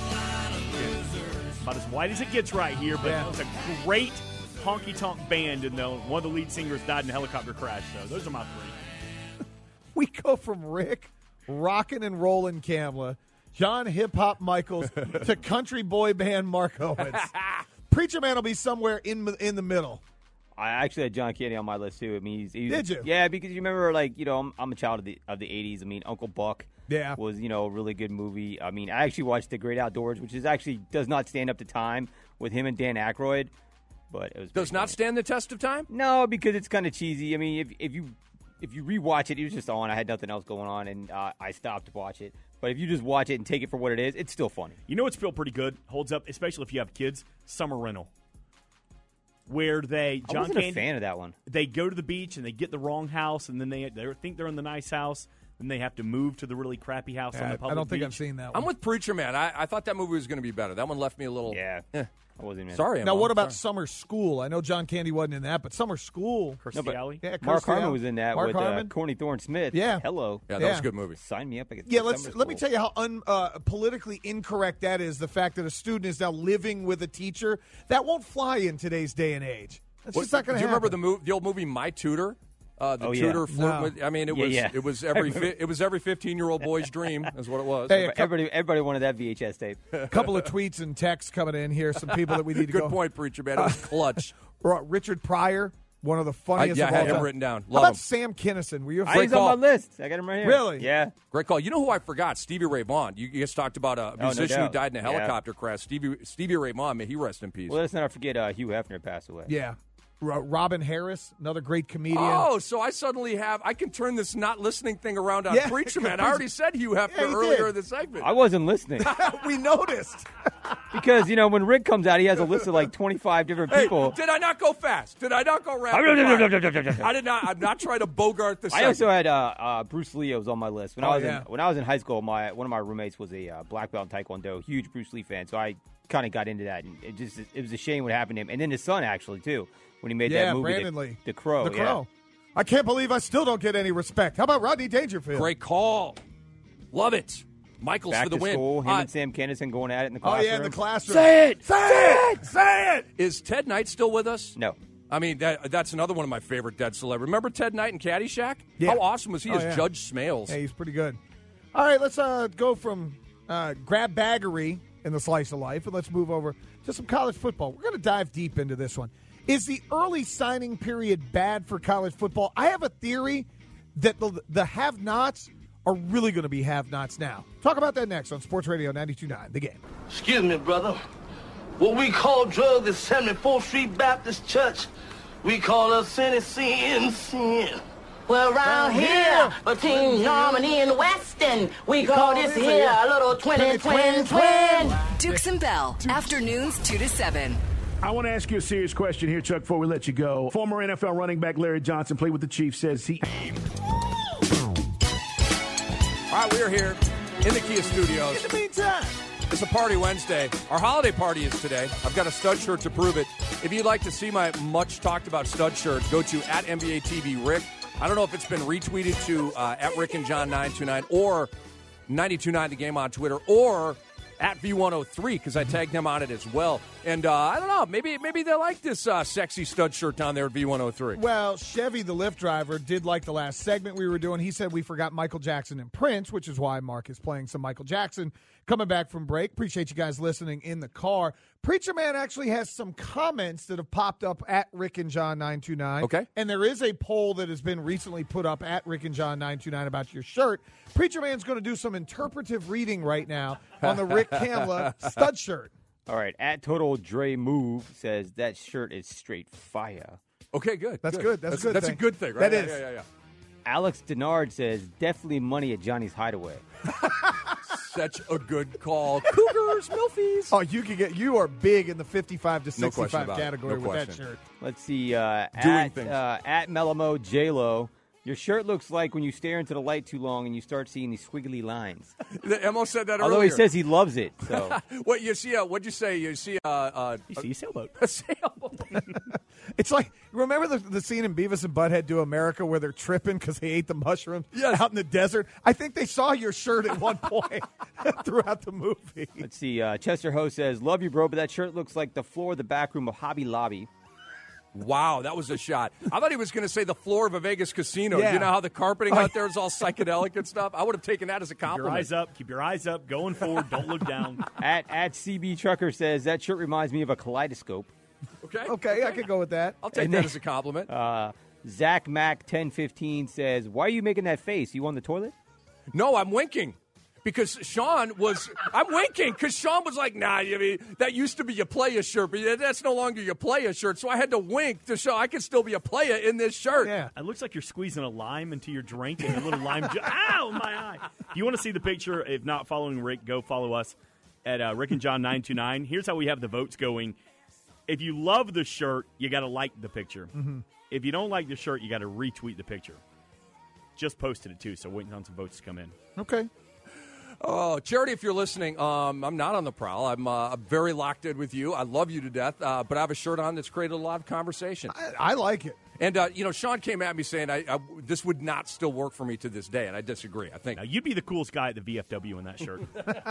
About as white as it gets right here, but it's a great honky-tonk band, and one of the lead singers died in a helicopter crash. So those are my three. We go from Rick, rockin' and rollin' Kamla, John Hip Hop Michaels, to country boy band Mark Owens. Preacher Man will be somewhere in the middle. I actually had John Candy on my list too. I mean, he's did you? Yeah, because you remember, I'm a child of the '80s. I mean, Uncle Buck. Yeah. Was a really good movie. I mean, I actually watched The Great Outdoors, which does not stand up to time with him and Dan Aykroyd, but it was does not stand the test of time. No, because it's kind of cheesy. I mean, if you rewatch it was just on. I had nothing else going on, and I stopped to watch it. But if you just watch it and take it for what it is, it's still funny. You know what's still pretty good, holds up, especially if you have kids? Summer Rental. Where I wasn't a fan of that one. They go to the beach and they get the wrong house, and then they think they're in the nice house. Then they have to move to the really crappy house on the public I don't think beach. I've seen that one. I'm with Preacher Man. I thought that movie was going to be better. That one left me a little. Yeah. I wasn't. Sorry. Now, what about Summer School? I know John Candy wasn't in that, but Summer School. Kirstie Alley? Yeah, Mark Kirstie Harmon Alley. was in that Mark with Harmon. Corny Thorne-Smith. Yeah. Hello. Yeah, that was a good movie. Sign me up. Yeah, let me tell you how politically incorrect that is, the fact that a student is now living with a teacher. That won't fly in today's day and age. That's just not going to happen. Do you remember the old movie My Tutor? Tutor flirt with. I mean, it was every 15-year-old boy's dream, is what it was. Hey, everybody wanted that VHS tape. A couple of tweets and texts coming in here. Some people that we need to go. Good point, Preacher Man. It was clutch. Richard Pryor, one of the funniest. I of all had him time. written down. How Love about him. Sam Kinison? Were you? He's on my list. I got him right here. Really? Yeah. Great call. You know who I forgot? Stevie Ray Vaughan. You guys talked about a musician who died in a helicopter crash. Stevie Ray Vaughan. May he rest in peace. Well, let's not forget Hugh Hefner passed away. Yeah. Robin Harris, another great comedian. Oh, so I can turn this not listening thing around on Preacher Man. I already said Hugh Hefner earlier in the segment. I wasn't listening. We noticed. Because, when Rick comes out, he has a list of like 25 different people. Did I not go fast? Did I not go rapid? I did not. I'm not trying to bogart the segment. I also had Bruce Lee was on my list. When I was in high school, one of my roommates was a black belt in Taekwondo, huge Bruce Lee fan. So I kind of got into that. And it was a shame what happened to him. And then his son, actually, too. When he made that movie, Brandon Lee. The Crow. The Crow. I can't believe I still don't get any respect. How about Rodney Dangerfield? Great call. Love it. Michaels Back for the to win. School, him and Sam Kinison going at it in the classroom. Oh, yeah, in the classroom. Say it! Say it! Say it! Is Ted Knight still with us? No. I mean, that's another one of my favorite dead celebrities. Remember Ted Knight and Caddyshack? Yeah. How awesome was he as yeah. Judge Smales? Yeah, he's pretty good. All right, let's go from grab baggery in the slice of life, and let's move over to some college football. We're going to dive deep into this one. Is the early signing period bad for college football? I have a theory that the have-nots are really going to be have-nots now. Talk about that next on Sports Radio 92.9, The Game. Excuse me, brother. What we call drugs is 74th Street Baptist Church. We call us sin. Well, around here, between Normandy and Weston, we call this here a little twin. Dukes and Bell, afternoons 2 to 7. I want to ask you a serious question here, Chuck, before we let you go. Former NFL running back Larry Johnson played with the Chiefs, says he... All right, we're here in the Kia Studios. In the meantime. It's a party Wednesday. Our holiday party is today. I've got a stud shirt to prove it. If you'd like to see my much talked about stud shirt, go to at NBA TV Rick. I don't know if it's been retweeted to at Rick and John 929 or 929 The Game on Twitter or at V103 because I tagged him on it as well. And I don't know, maybe they like this sexy stud shirt down there at V103. Well, Chevy, the Lyft driver, did like the last segment we were doing. He said we forgot Michael Jackson and Prince, which is why Mark is playing some Michael Jackson coming back from break. Appreciate you guys listening in the car. Preacher Man actually has some comments that have popped up at Rick and John 929. Okay. And there is a poll that has been recently put up at Rick and John 929 about your shirt. Preacher Man's going to do some interpretive reading right now on the Rick Kamla stud shirt. All right. At Total Dre Move says that shirt is straight fire. Okay, good. That's good. That's good. That's a good thing, right? That is. Yeah. Alex Denard says definitely money at Johnny's Hideaway. Such a good call. Cougars, Milfies. Oh, you are big in the 55 to 65 category with that shirt. Let's see. At Melamo J-Lo, your shirt looks like when you stare into the light too long and you start seeing these squiggly lines. Emo said that earlier. Although he says he loves it. So. What you see? What'd you say? You see a sailboat. A sailboat. It's like, remember the scene in Beavis and Butthead Do America where they're tripping because they ate the mushrooms out in the desert? I think they saw your shirt at one point throughout the movie. Let's see. Chester Ho says, love you, bro, but that shirt looks like the floor of the back room of Hobby Lobby. Wow, that was a shot. I thought he was going to say the floor of a Vegas casino. Yeah. You know how the carpeting out there is all psychedelic and stuff? I would have taken that as a compliment. Keep your eyes up. Going forward. Don't look down. At CB Trucker says, that shirt reminds me of a kaleidoscope. Okay, I could go with that. I'll take that as a compliment. Zach Mac 1015 says, why are you making that face? You on the toilet? No, I'm winking. Because I'm winking because Sean was like, nah, I mean, that used to be your playa shirt, but that's no longer your playa shirt. So I had to wink to show I could still be a playa in this shirt. Yeah. It looks like you're squeezing a lime into your drink and a little lime. Ow, my eye. If you want to see the picture, if not following Rick, go follow us at Rick and John 929. Here's how we have the votes going. If you love the shirt, you got to like the picture. Mm-hmm. If you don't like the shirt, you got to retweet the picture. Just posted it, too, so waiting on some votes to come in. Okay. Oh, Charity, if you're listening, I'm not on the prowl. I'm very locked in with you. I love you to death, but I have a shirt on that's created a lot of conversation. I like it. And, Sean came at me saying this would not still work for me to this day, and I disagree. I think now, you'd be the coolest guy at the VFW in that shirt.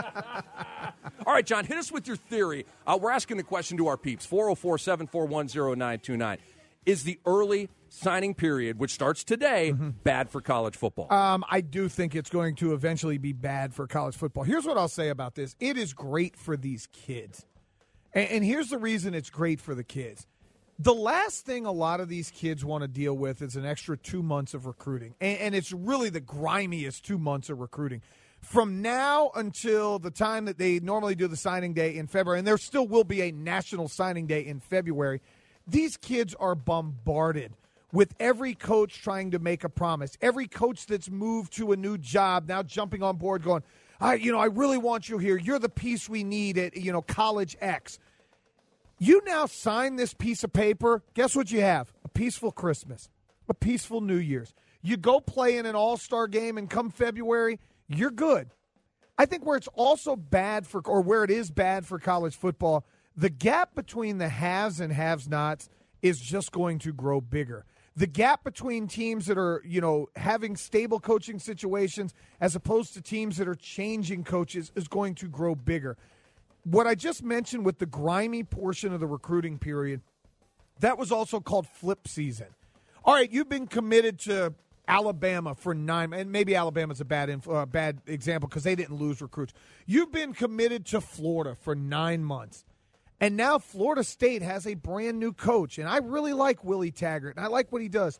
All right, John, hit us with your theory. We're asking the question to our peeps, 404-741-0929. Is the early signing period, which starts today, bad for college football? I do think it's going to eventually be bad for college football. Here's what I'll say about this. It is great for these kids. And here's the reason it's great for the kids. The last thing a lot of these kids want to deal with is an extra 2 months of recruiting. And it's really the grimiest 2 months of recruiting. From now until the time that they normally do the signing day in February, and there still will be a national signing day in February, these kids are bombarded with every coach trying to make a promise. Every coach that's moved to a new job now jumping on board going, I really want you here. You're the piece we need at, college X. You now sign this piece of paper. Guess what you have? A peaceful Christmas, a peaceful New Year's. You go play in an all-star game, and come February, you're good. I think where it's also bad for, or where it is bad for college football, the gap between the haves and have-nots is just going to grow bigger. The gap between teams that are, having stable coaching situations as opposed to teams that are changing coaches is going to grow bigger. What I just mentioned with the grimy portion of the recruiting period, that was also called flip season. All right, you've been committed to Alabama for 9, and maybe Alabama's a bad example because they didn't lose recruits. You've been committed to Florida for 9 months, and now Florida State has a brand new coach, and I really like Willie Taggart, and I like what he does.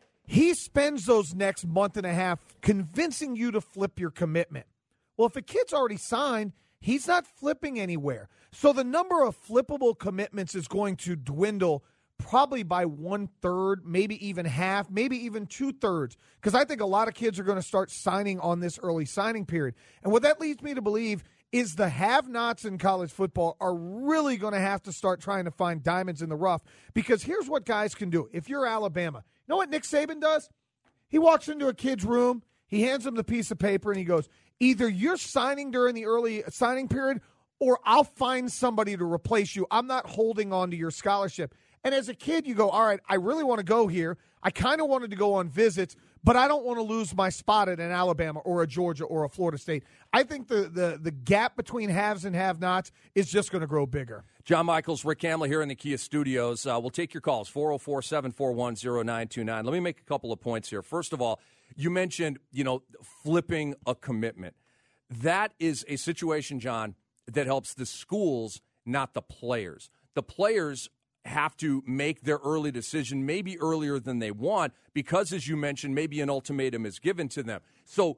He spends those next month and a half convincing you to flip your commitment. Well, if a kid's already signed, he's not flipping anywhere. So the number of flippable commitments is going to dwindle probably by 1/3, maybe even half, maybe even 2/3, because I think a lot of kids are going to start signing on this early signing period. And what that leads me to believe is the have-nots in college football are really going to have to start trying to find diamonds in the rough, because here's what guys can do. If you're Alabama, you know what Nick Saban does? He walks into a kid's room, he hands him the piece of paper, and he goes, either you're signing during the early signing period or I'll find somebody to replace you. I'm not holding on to your scholarship. And as a kid, you go, all right, I really want to go here. I kind of wanted to go on visits, but I don't want to lose my spot at an Alabama or a Georgia or a Florida State. I think the gap between haves and have-nots is just going to grow bigger. John Michaels, Rick Kamla here in the Kia Studios. We'll take your calls, 404-741-0929. Let me make a couple of points here. First of all, you mentioned, flipping a commitment. That is a situation, John, that helps the schools, not the players. The players have to make their early decision maybe earlier than they want because, as you mentioned, maybe an ultimatum is given to them. So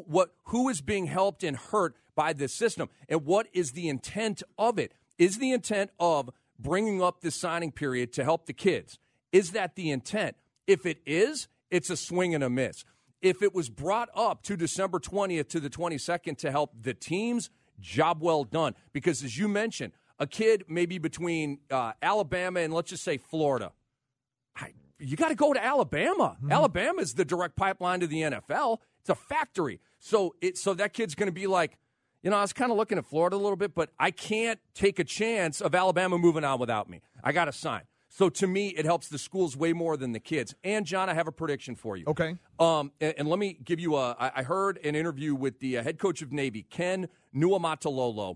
who is being helped and hurt by this system? And what is the intent of it? Is the intent of bringing up the signing period to help the kids? Is that the intent? If it is, it's a swing and a miss. If it was brought up to December 20th to the 22nd to help the teams, job well done. Because as you mentioned, a kid maybe between Alabama and let's just say Florida, you got to go to Alabama. Mm-hmm. Alabama is the direct pipeline to the NFL. It's a factory. So that kid's going to be like, I was kind of looking at Florida a little bit, but I can't take a chance of Alabama moving on without me. I got to sign. So to me, it helps the schools way more than the kids. And, John, I have a prediction for you. Okay. And let me give you I heard an interview with the head coach of Navy, Ken Nuamatalolo,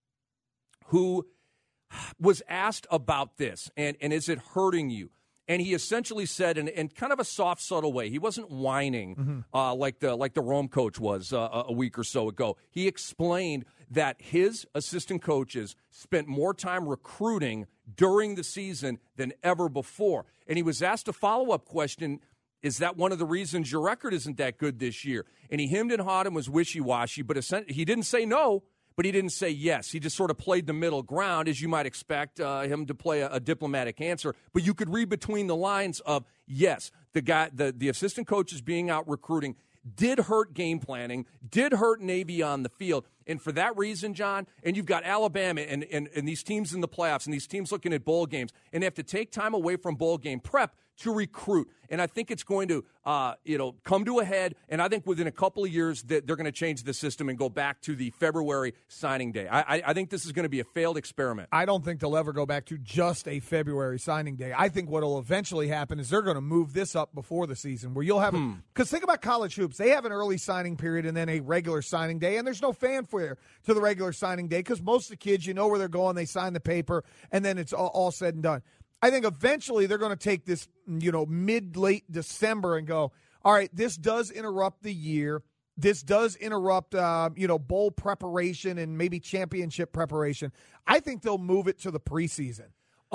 who was asked about this, and is it hurting you? And he essentially said, in kind of a soft, subtle way, he wasn't whining like the Rome coach was a week or so ago. He explained that his assistant coaches spent more time recruiting during the season than ever before. And he was asked a follow-up question, is that one of the reasons your record isn't that good this year? And he hemmed and hawed and was wishy-washy, but he didn't say no. But he didn't say yes. He just sort of played the middle ground, as you might expect him to play a diplomatic answer. But you could read between the lines of, yes, the assistant coach is being out recruiting, did hurt game planning, did hurt Navy on the field. And for that reason, John, and you've got Alabama and these teams in the playoffs and these teams looking at bowl games, and they have to take time away from bowl game prep to recruit. And I think it's going to come to a head, and I think within a couple of years that they're going to change the system and go back to the February signing day. I think this is going to be a failed experiment. I don't think they'll ever go back to just a February signing day. I think what will eventually happen is they're going to move this up before the season, where you'll have because think about college hoops. They have an early signing period and then a regular signing day, and there's no fanfare to the regular signing day because most of the kids, you know where they're going, they sign the paper, and then it's all said and done. I think eventually they're going to take this, mid-late December and go, all right, this does interrupt the year. This does interrupt, bowl preparation and maybe championship preparation. I think they'll move it to the preseason.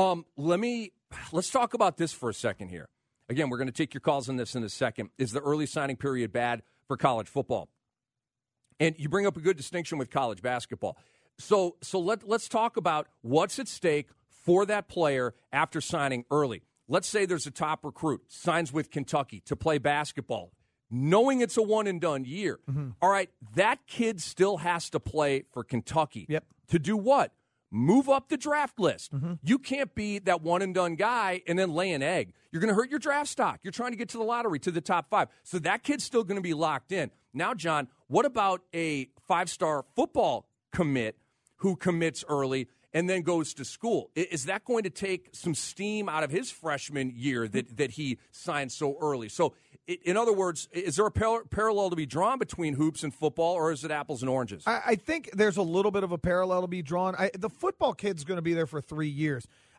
Let's talk about this for a second here. Again, we're going to take your calls on this in a second. Is the early signing period bad for college football? And you bring up a good distinction with college basketball. So let's talk about what's at stake for that player after signing early. Let's say there's a top recruit, signs with Kentucky to play basketball, knowing it's a one-and-done year. Mm-hmm. All right, that kid still has to play for Kentucky. Yep. To do what? Move up the draft list. Mm-hmm. You can't be that one-and-done guy and then lay an egg. You're going to hurt your draft stock. You're trying to get to the lottery, to the top 5. So that kid's still going to be locked in. Now, John, what about a 5-star football commit who commits early and then goes to school? Is that going to take some steam out of his freshman year that he signed so early? So, in other words, is there a parallel to be drawn between hoops and football, or is it apples and oranges? I think there's a little bit of a parallel to be drawn. The football kid's going to be there for 3 years.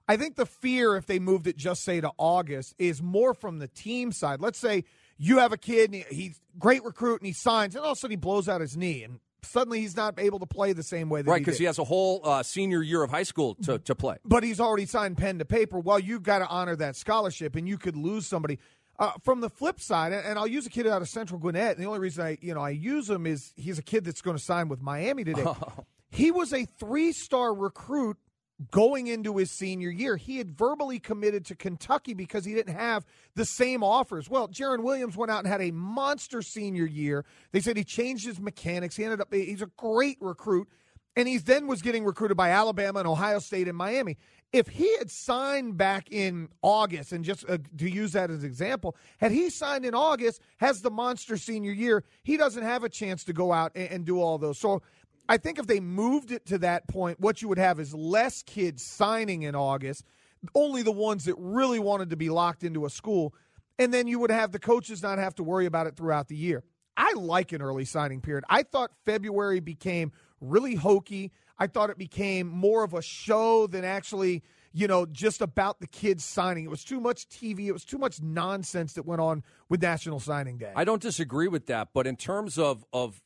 I think the fear, if they moved it just, say, to August, is more from the team side. Let's say you have a kid, and he's a great recruit, and he signs, and all of a sudden he blows out his knee, and suddenly he's not able to play the same way that right, because he has a whole senior year of high school to play. But he's already signed pen to paper. Well, you've got to honor that scholarship, and you could lose somebody. From the flip side, and I'll use a kid out of Central Gwinnett, and the only reason I use him is he's a kid that's going to sign with Miami today. He was a 3-star recruit going into his senior year. He had verbally committed to Kentucky because he didn't have the same offers. Well, Jaron Williams went out and had a monster senior year. They said he changed his mechanics. He's a great recruit, and he then was getting recruited by Alabama and Ohio State and Miami. If he had signed back in August, and just to use that as an example, had he signed in August, has the monster senior year, he doesn't have a chance to go out and do all those. So I think if they moved it to that point, what you would have is less kids signing in August, only the ones that really wanted to be locked into a school, and then you would have the coaches not have to worry about it throughout the year. I like an early signing period. I thought February became really hokey. I thought it became more of a show than actually, just about the kids signing. It was too much TV. It was too much nonsense that went on with National Signing Day. I don't disagree with that, but in terms of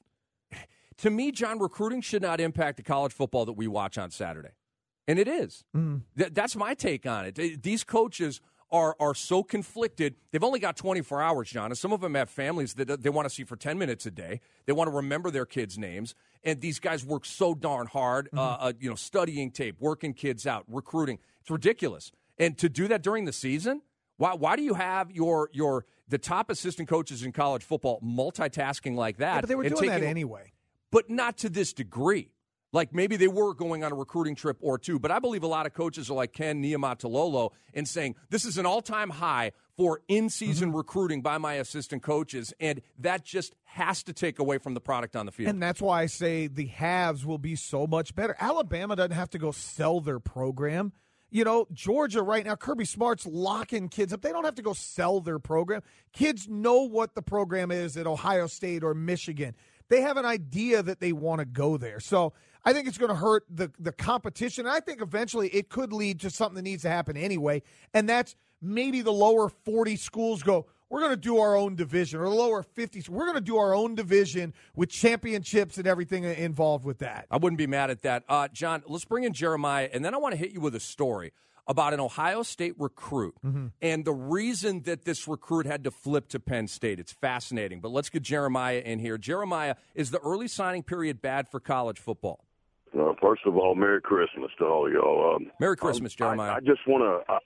to me, John, recruiting should not impact the college football that we watch on Saturday. And it is. That's my take on it. These coaches are so conflicted. They've only got 24 hours, John, and some of them have families that they want to see for 10 minutes a day. They want to remember their kids' names. And these guys work so darn hard, studying tape, working kids out, recruiting. It's ridiculous. And to do that during the season, why do you have the top assistant coaches in college football multitasking like that? Yeah, but they were doing that anyway. But not to this degree. Like maybe they were going on a recruiting trip or two, but I believe a lot of coaches are like Ken Niumatalolo and saying this is an all-time high for in-season recruiting by my assistant coaches, and that just has to take away from the product on the field. And that's why I say the halves will be so much better. Alabama doesn't have to go sell their program. Georgia right now, Kirby Smart's locking kids up. They don't have to go sell their program. Kids know what the program is at Ohio State or Michigan. They have an idea that they want to go there. So I think it's going to hurt the competition. And I think eventually it could lead to something that needs to happen anyway, and that's maybe the lower 40 schools go, we're going to do our own division, or the lower 50s. We're going to do our own division with championships and everything involved with that. I wouldn't be mad at that. John, let's bring in Jeremiah, and then I want to hit you with a story about an Ohio State recruit and the reason that this recruit had to flip to Penn State. It's fascinating. But let's get Jeremiah in here. Jeremiah, is the early signing period bad for college football? First of all, Merry Christmas to all y'all. Merry Christmas, Jeremiah. I just want to.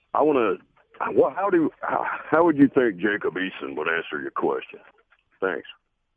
How would you think Jacob Eason would answer your question? Thanks.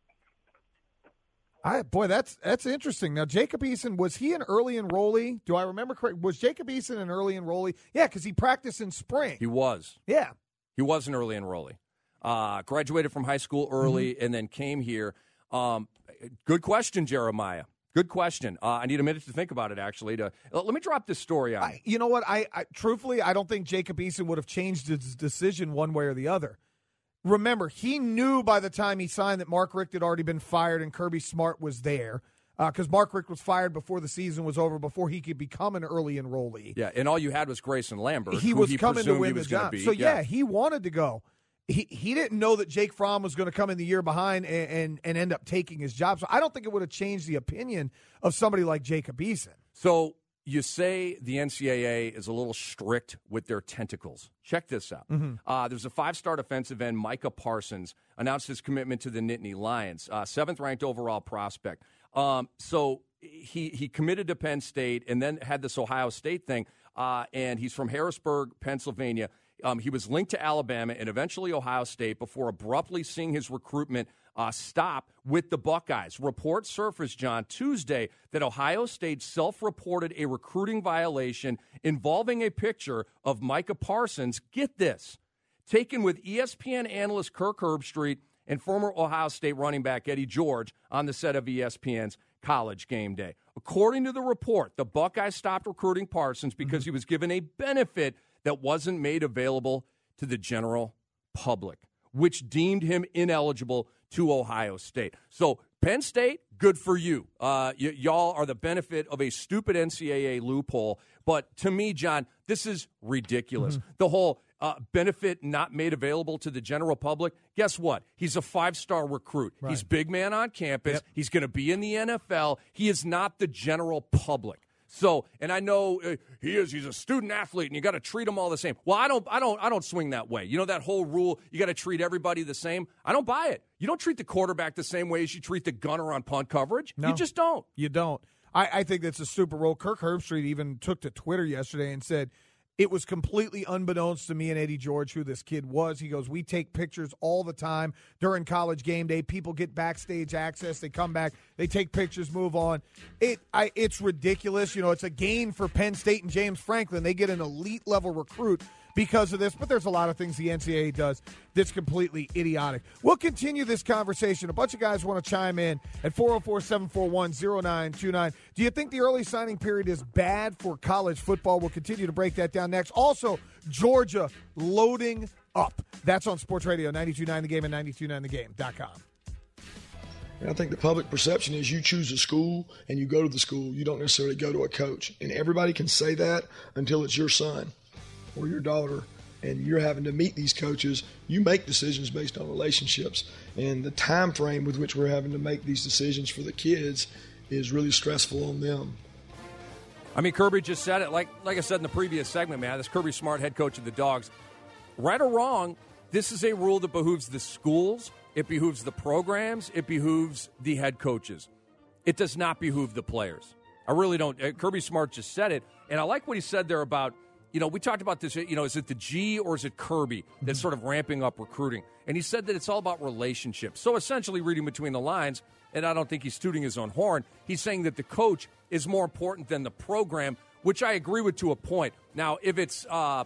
That's interesting. Now, Jacob Eason, was he an early enrollee? Do I remember correct? Was Jacob Eason an early enrollee? Yeah, because he practiced in spring. He was. Yeah. He was an early enrollee. Graduated from high school early and then came here. Good question, Jeremiah. Good question. I need a minute to think about it, actually. Let me drop this story on. You know what? I truthfully, I don't think Jacob Eason would have changed his decision one way or the other. Remember, he knew by the time he signed that Mark Richt had already been fired and Kirby Smart was there, because Mark Richt was fired before the season was over, before he could become an early enrollee. Yeah, and all you had was Grayson Lambert. He was coming to win the job. So, yeah, he wanted to go. He didn't know that Jake Fromm was going to come in the year behind and end up taking his job. So I don't think it would have changed the opinion of somebody like Jacob Eason. So you say the NCAA is a little strict with their tentacles. Check this out. There's a 5-star defensive end, Micah Parsons, announced his commitment to the Nittany Lions, 7th-ranked overall prospect. So he committed to Penn State and then had this Ohio State thing, and he's from Harrisburg, Pennsylvania. He was linked to Alabama and eventually Ohio State before abruptly seeing his recruitment stop with the Buckeyes. Reports surfaced, John, Tuesday that Ohio State self-reported a recruiting violation involving a picture of Micah Parsons, get this, taken with ESPN analyst Kirk Herbstreit and former Ohio State running back Eddie George on the set of ESPN's College Game Day. According to the report, the Buckeyes stopped recruiting Parsons because he was given a benefit that wasn't made available to the general public, which deemed him ineligible to Ohio State. So Penn State, good for you. Y'all are the benefit of a stupid NCAA loophole. But to me, John, this is ridiculous. The whole benefit not made available to the general public. Guess what? He's a 5-star recruit. Right. He's big man on campus. Yep. He's going to be in the NFL. He is not the general public. So, and I know he is. He's a student athlete, and you got to treat them all the same. Well, I don't swing that way. You know that whole rule, you got to treat everybody the same. I don't buy it. You don't treat the quarterback the same way as you treat the gunner on punt coverage. No, you just don't. You don't. I think that's a super rule. Kirk Herbstreit even took to Twitter yesterday and said, it was completely unbeknownst to me and Eddie George who this kid was. He goes, we take pictures all the time during college game day. People get backstage access. They come back. They take pictures, move on. It's ridiculous. You know, it's a gain for Penn State and James Franklin. They get an elite-level recruit because of this, but there's a lot of things the NCAA does that's completely idiotic. We'll continue this conversation. A bunch of guys want to chime in at 404-741-0929. Do you think the early signing period is bad for college football? We'll continue to break that down next. Also, Georgia loading up. That's on Sports Radio 92.9 The Game and 92.9thegame.com. I think the public perception is you choose a school and you go to the school. You don't necessarily go to a coach. And everybody can say that until it's your son or your daughter, and you're having to meet these coaches. You make decisions based on relationships, and the time frame with which we're having to make these decisions for the kids is really stressful on them. I mean, Kirby just said it. Like I said in the previous segment, man, this Kirby Smart, head coach of the Dogs. Right or wrong, this is a rule that behooves the schools, it behooves the programs, it behooves the head coaches. It does not behoove the players. I really don't. Kirby Smart just said it, and I like what he said there about, you know, we talked about this, you know, is it the G or is it Kirby that's sort of ramping up recruiting? And he said that it's all about relationships. So essentially, reading between the lines, and I don't think he's tooting his own horn, he's saying that the coach is more important than the program, which I agree with to a point. Now, if it's,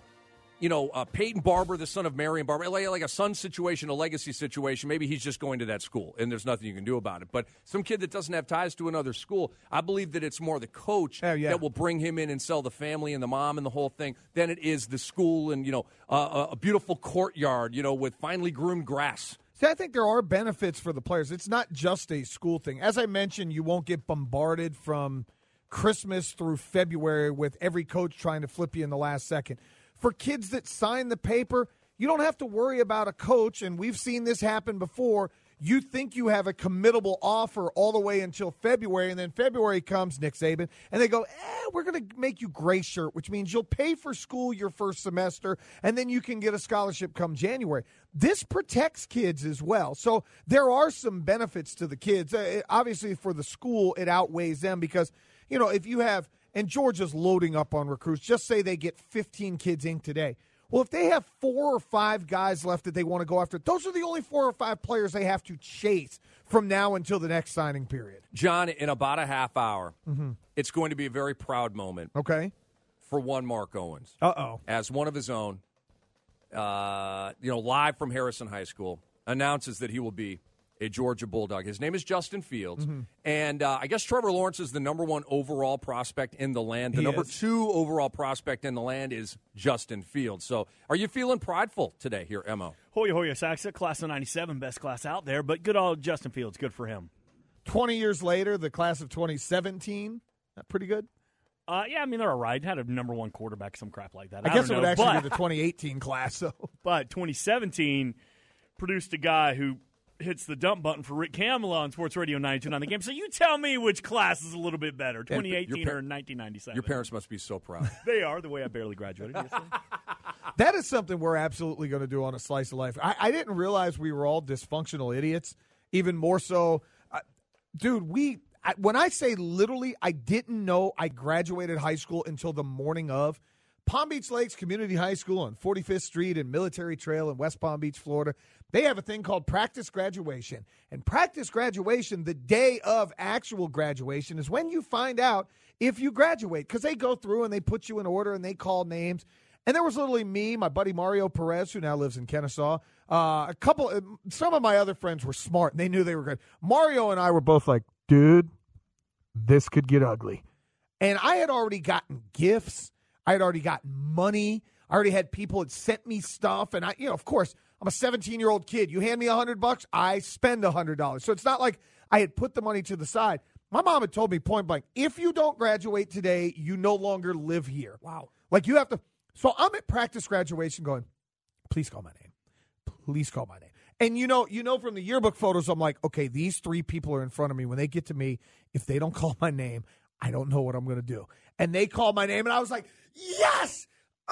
Peyton Barber, the son of Marion Barber, like a son situation, a legacy situation, maybe he's just going to that school, and there's nothing you can do about it. But some kid that doesn't have ties to another school, I believe that it's more the coach that will bring him in and sell the family and the mom and the whole thing than it is the school and, a beautiful courtyard, with finely groomed grass. See, I think there are benefits for the players. It's not just a school thing. As I mentioned, you won't get bombarded from Christmas through February with every coach trying to flip you in the last second. For kids that sign the paper, you don't have to worry about a coach, and we've seen this happen before. You think you have a committable offer all the way until February, and then February comes, Nick Saban, and they go, we're going to make you gray shirt, which means you'll pay for school your first semester, and then you can get a scholarship come January. This protects kids as well. So there are some benefits to the kids. Obviously, for the school, it outweighs them because, if you have – and Georgia's loading up on recruits. Just say they get 15 kids in today. Well, if they have 4 or 5 guys left that they want to go after, those are the only 4 or 5 players they have to chase from now until the next signing period. John, in about a half hour, it's going to be a very proud moment. Okay. For one Mark Owens. Uh-oh. As one of his own, live from Harrison High School, announces that he will be a Georgia Bulldog. His name is Justin Fields, and I guess Trevor Lawrence is the number 1 overall prospect in the land. The number 2 overall prospect in the land is Justin Fields. So are you feeling prideful today here, Emo? Hoya, hoya, Saxa, class of 97, best class out there, but good old Justin Fields, good for him. 20 years later, the class of 2017, that pretty good? They're all right. Had a number 1 quarterback, some crap like that. I guess it would actually be the 2018 class. So. But 2017 produced a guy who hits the dump button for Rick Kamala on Sports Radio 92.9 The Game. So you tell me which class is a little bit better, 2018 or 1997. Your parents must be so proud. They are, the way I barely graduated. Yes, that is something we're absolutely going to do on A Slice of Life. I didn't realize we were all dysfunctional idiots, even more so. When I say literally, I didn't know I graduated high school until the morning of. Palm Beach Lakes Community High School on 45th Street and Military Trail in West Palm Beach, Florida. They have a thing called practice graduation. And practice graduation, the day of actual graduation, is when you find out if you graduate. Because they go through and they put you in order and they call names. And there was literally me, my buddy Mario Perez, who now lives in Kennesaw. Some of my other friends were smart, and they knew they were good. Mario and I were both like, dude, this could get ugly. And I had already gotten gifts. I had already gotten money. I already had people that sent me stuff. And of course, I'm a 17-year-old kid. You hand me $100, I spend $100. So it's not like I had put the money to the side. My mom had told me point blank, if you don't graduate today, you no longer live here. Wow. Like you have to. So I'm at practice graduation going, please call my name. Please call my name. And you know from the yearbook photos, I'm like, okay, these 3 people are in front of me. When they get to me, if they don't call my name, I don't know what I'm going to do. And they called my name, and I was like, yes!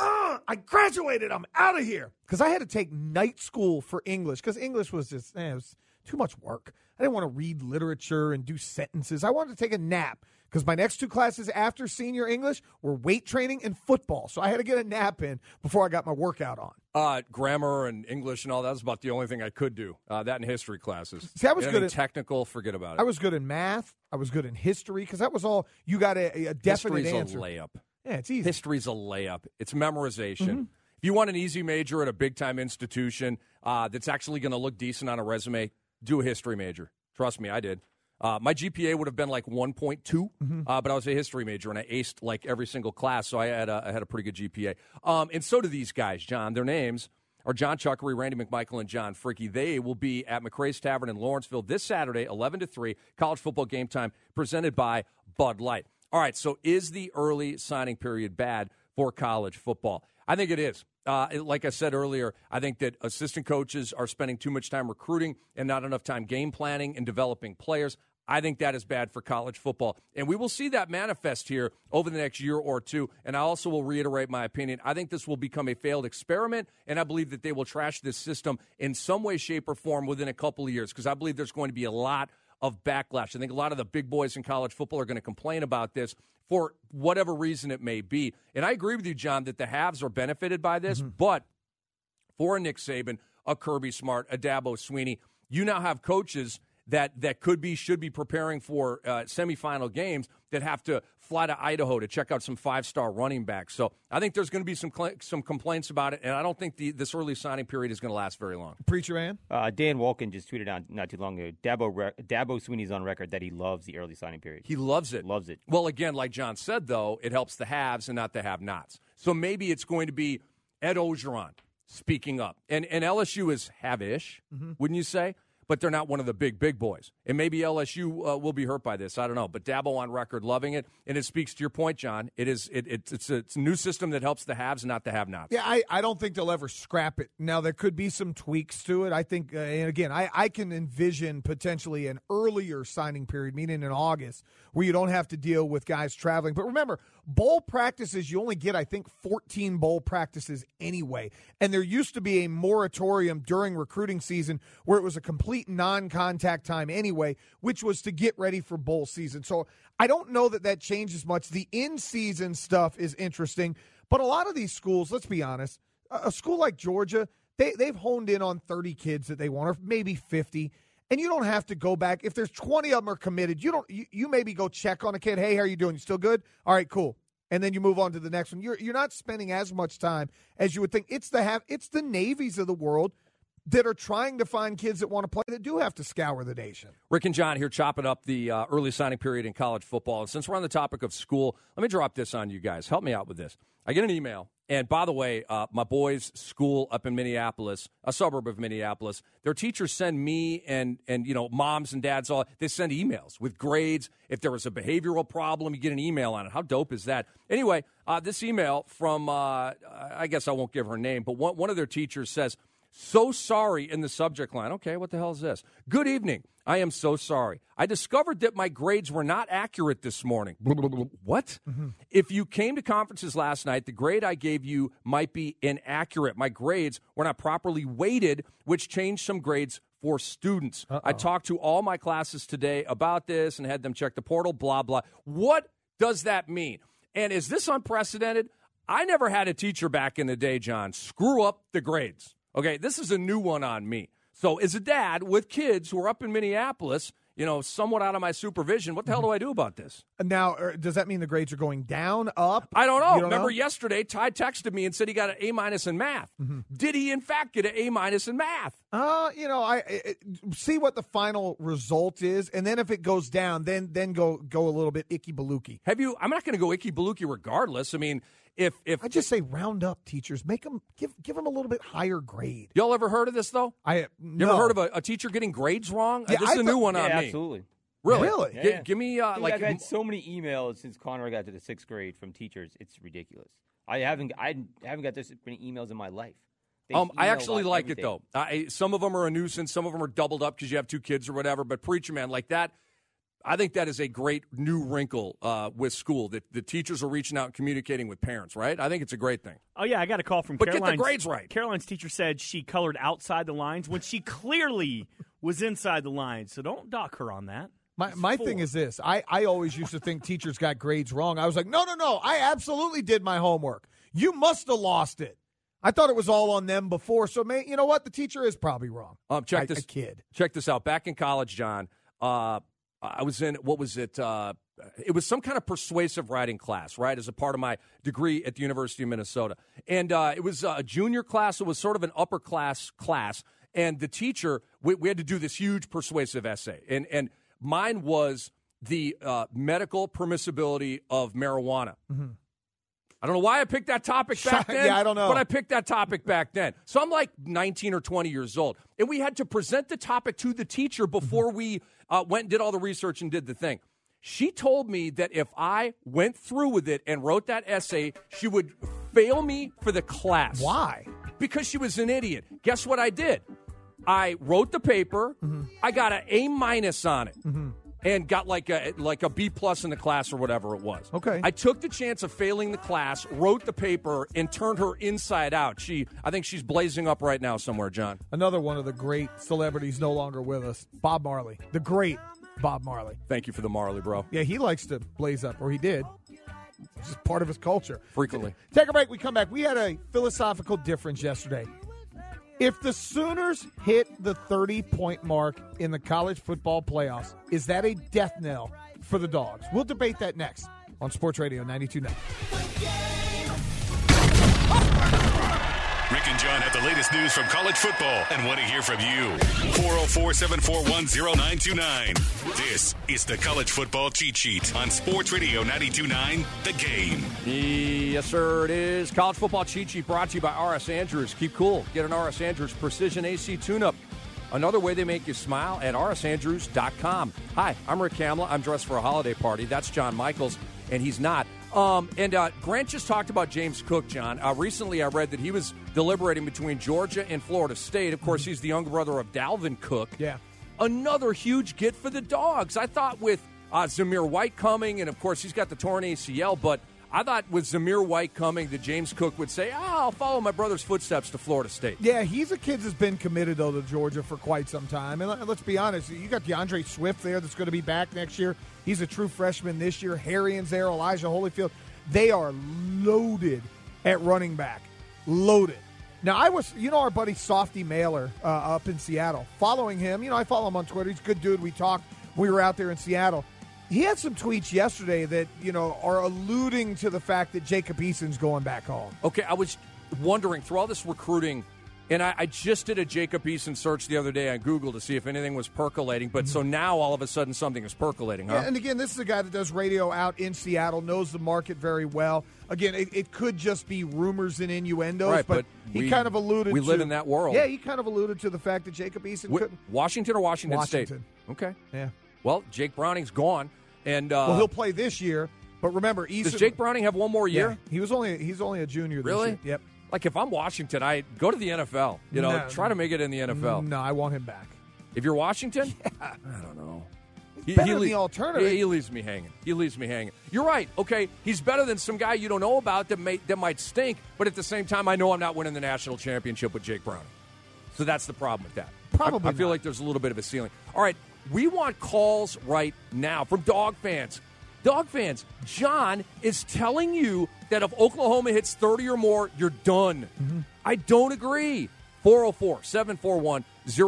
I graduated. I'm out of here. Because I had to take night school for English, because English was just it was too much work. I didn't want to read literature and do sentences. I wanted to take a nap, because my next 2 classes after senior English were weight training and football. So I had to get a nap in before I got my workout on. Grammar and English and all that was about the only thing I could do. That and history classes. See, I was good at technical. Forget about it. I was good in math. I was good in history, because that was all you got a definite History's answer. A layup. Yeah, it's easy. History's a layup. It's memorization. Mm-hmm. If you want an easy major at a big-time institution that's actually going to look decent on a resume, do a history major. Trust me, I did. My GPA would have been like 1.2, but I was a history major, and I aced like every single class, so I had a pretty good GPA. And so do these guys, John. Their names are John Chuckery, Randy McMichael, and John Fricke. They will be at McRae's Tavern in Lawrenceville this Saturday, 11 to 3, college football game time, presented by Bud Light. All right, so is the early signing period bad for college football? I think it is. Like I said earlier, I think that assistant coaches are spending too much time recruiting and not enough time game planning and developing players. I think that is bad for college football. And we will see that manifest here over the next year or two. And I also will reiterate my opinion. I think this will become a failed experiment, and I believe that they will trash this system in some way, shape, or form within a couple of years, because I believe there's going to be a lot of backlash. I think a lot of the big boys in college football are going to complain about this for whatever reason it may be. And I agree with you, John, that the haves are benefited by this, but for a Nick Saban, a Kirby Smart, a Dabo Swinney, you now have coaches that should be preparing for semifinal games that have to fly to Idaho to check out some 5-star running backs. So I think there's going to be some complaints about it, and I don't think this early signing period is going to last very long. Preacher man? Dan Wolken just tweeted out not too long ago, Dabo Swinney's on record that he loves the early signing period. He loves it. Loves it. Well, again, like John said, though, it helps the haves and not the have-nots. So maybe it's going to be Ed Orgeron speaking up. And LSU is have-ish, wouldn't you say? But they're not one of the big boys. And maybe LSU will be hurt by this. I don't know. But Dabo on record loving it. And it speaks to your point, John. It's a new system that helps the haves, not the have-nots. Yeah, I don't think they'll ever scrap it. Now, there could be some tweaks to it. I think, and again, I can envision potentially an earlier signing period, meaning in August, where you don't have to deal with guys traveling. But remember, bowl practices, you only get, I think, 14 bowl practices anyway. And there used to be a moratorium during recruiting season where it was a complete non-contact time anyway, which was to get ready for bowl season. So I don't know that changes much. The in-season stuff is interesting, but a lot of these schools, let's be honest, a school like Georgia, they've honed in on 30 kids that they want, or maybe 50, and you don't have to go back. If there's 20 of them are committed, you maybe go check on a kid. Hey, how are you doing? You still good? All right, cool. And then you move on to the next one. You're not spending as much time as you would think. It's the Navies of the world that are trying to find kids that want to play that do have to scour the nation. Rick and John here chopping up the early signing period in college football. And since we're on the topic of school, let me drop this on you guys. Help me out with this. I get an email. And by the way, my boys' school up in Minneapolis, a suburb of Minneapolis, their teachers send me and moms and dads, they send emails with grades. If there was a behavioral problem, you get an email on it. How dope is that? Anyway, this email from, I guess I won't give her name, but one of their teachers says, "So sorry," in the subject line. Okay, what the hell is this? "Good evening. I am so sorry. I discovered that my grades were not accurate this morning." What? "If you came to conferences last night, the grade I gave you might be inaccurate. My grades were not properly weighted, which changed some grades for students. I talked to all my classes today about this and had them check the portal, blah, blah." What does that mean? And is this unprecedented? I never had a teacher back in the day, John, screw up the grades. Okay, this is a new one on me. So as a dad with kids who are up in Minneapolis, somewhat out of my supervision, what the hell do I do about this? Now, does that mean the grades are going down, up? I don't know. Remember yesterday, Ty texted me and said he got an A- in math. Did he, in fact, get an A- in math? I see what the final result is, and then if it goes down, then go a little bit icky-balooky. I'm not going to go icky-balooky regardless. I mean, if I just say round up teachers, make them give them a little bit higher grade. Y'all ever heard of this though? You ever heard of a teacher getting grades wrong? Yeah, this is a new one on me. Absolutely. Really? Yeah. Give me Dude, I've had so many emails since Connor got to the 6th grade from teachers. It's ridiculous. I haven't got this many emails in my life. I actually like it though. Some of them are a nuisance. Some of them are doubled up because you have 2 kids or whatever. But preacher man, like that, I think that is a great new wrinkle with school that the teachers are reaching out and communicating with parents. Right? I think it's a great thing. Oh yeah, I got a call from. But Caroline's, get the grades right. Caroline's teacher said she colored outside the lines when she clearly was inside the lines. So don't dock her on that. My thing is this. I always used to think teachers got grades wrong. I was like, no. I absolutely did my homework. You must have lost it. I thought it was all on them before. So, you know what? The teacher is probably wrong. Check this out. Back in college, John, I was in, what was it? It was some kind of persuasive writing class, right, as a part of my degree at the University of Minnesota. And it was a junior class. It was sort of an upper class. And the teacher, we had to do this huge persuasive essay. And mine was the medical permissibility of marijuana. Mm-hmm. I don't know why I picked that topic back then. Yeah, I don't know. But I picked that topic back then. So I'm like 19 or 20 years old. And we had to present the topic to the teacher before we went and did all the research and did the thing. She told me that if I went through with it and wrote that essay, she would fail me for the class. Why? Because she was an idiot. Guess what I did? I wrote the paper. Mm-hmm. I got an A- on it. Mm-hmm. And got like a B+ in the class or whatever it was. Okay. I took the chance of failing the class, wrote the paper, and turned her inside out. I think she's blazing up right now somewhere, John. Another one of the great celebrities no longer with us, Bob Marley. The great Bob Marley. Thank you for the Marley, bro. Yeah, he likes to blaze up, or he did. It's just part of his culture. Frequently. Take a break. We come back. We had a philosophical difference yesterday. If the Sooners hit the 30-point mark in the college football playoffs, is that a death knell for the Dogs? We'll debate that next on Sports Radio 92.9. Rick and John have the latest news from college football and want to hear from you. 404-741-0929. This is the College Football Cheat Sheet on Sports Radio 92.9 The Game. Yes, sir, it is. College Football Cheat Sheet brought to you by R.S. Andrews. Keep cool. Get an R.S. Andrews Precision AC tune-up. Another way they make you smile at rsandrews.com. Hi, I'm Rick Kamla. I'm dressed for a holiday party. That's John Michaels, and he's not. Grant just talked about James Cook, John. Recently, I read that he was deliberating between Georgia and Florida State. Of course, he's the younger brother of Dalvin Cook. Yeah. Another huge get for the Dogs. I thought with Zamir White coming, and of course, he's got the torn ACL, but I thought with Zamir White coming that James Cook would say, I'll follow my brother's footsteps to Florida State. Yeah, he's a kid that's been committed, though, to Georgia for quite some time. And let's be honest, you got DeAndre Swift there that's going to be back next year. He's a true freshman this year. Harrian's there, Elijah Holyfield. They are loaded at running back. Loaded. Now, I was, our buddy Softy Mailer up in Seattle, following him. I follow him on Twitter. He's a good dude. We talked. We were out there in Seattle. He had some tweets yesterday that, are alluding to the fact that Jacob Eason's going back home. Okay, I was wondering, through all this recruiting, and I just did a Jacob Eason search the other day on Google to see if anything was percolating, but so now all of a sudden something is percolating, huh? Yeah, and again, this is a guy that does radio out in Seattle, knows the market very well. Again, it could just be rumors and innuendos, right, but he kind of alluded to... We live in that world. Yeah, he kind of alluded to the fact that Jacob Eason couldn't... Washington or Washington State? Okay. Yeah. Well, Jake Browning's gone, and... he'll play this year, but remember, Eason... Does Jake Browning have one more year? Yeah, he's only a junior this really? year. Yep. Like, if I'm Washington, I go to the NFL. Try to make it in the NFL. No, I want him back. If you're Washington? Yeah. I don't know. He's better than the alternative. He leaves me hanging. You're right. Okay, he's better than some guy you don't know about that might stink, but at the same time, I know I'm not winning the national championship with Jake Browning. So that's the problem with that. Probably I feel like there's a little bit of a ceiling. All right, we want calls right now from Dog fans. Dog fans, John is telling you that if Oklahoma hits 30 or more, you're done. Mm-hmm. I don't agree. 404-741-0929.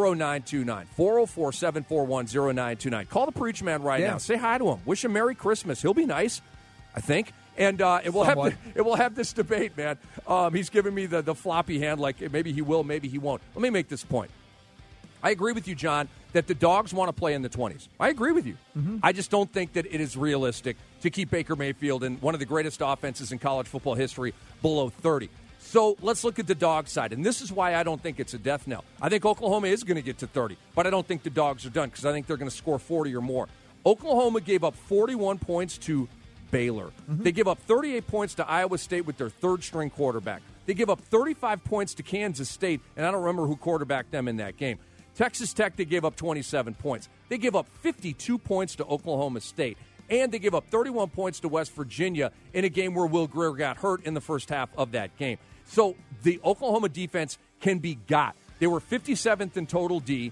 404-741-0929. Call the Preach Man right now. Say hi to him. Wish him Merry Christmas. He'll be nice, I think. And it will have this debate, man. He's giving me the floppy hand like maybe he will, maybe he won't. Let me make this point. I agree with you, John, that the Dogs want to play in the 20s. I agree with you. I just don't think that it is realistic to keep Baker Mayfield and one of the greatest offenses in college football history below 30. So let's look at the Dog side, and this is why I don't think it's a death knell. I think Oklahoma is going to get to 30, but I don't think the Dogs are done because I think they're going to score 40 or more. Oklahoma gave up 41 points to Baylor. They give up 38 points to Iowa State with their third-string quarterback. They give up 35 points to Kansas State, and I don't remember who quarterbacked them in that game. Texas Tech, they gave up 27 points. They give up 52 points to Oklahoma State, and they give up 31 points to West Virginia in a game where Will Grier got hurt in the first half of that game. So the Oklahoma defense can be got. They were 57th in total D,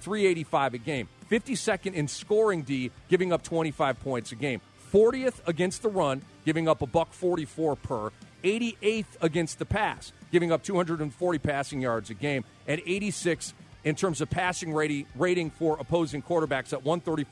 385 a game. 52nd in scoring D, giving up 25 points a game. 40th against the run, giving up $144 per. 88th against the pass, giving up 240 passing yards a game. And 86th in terms of passing rating for opposing quarterbacks at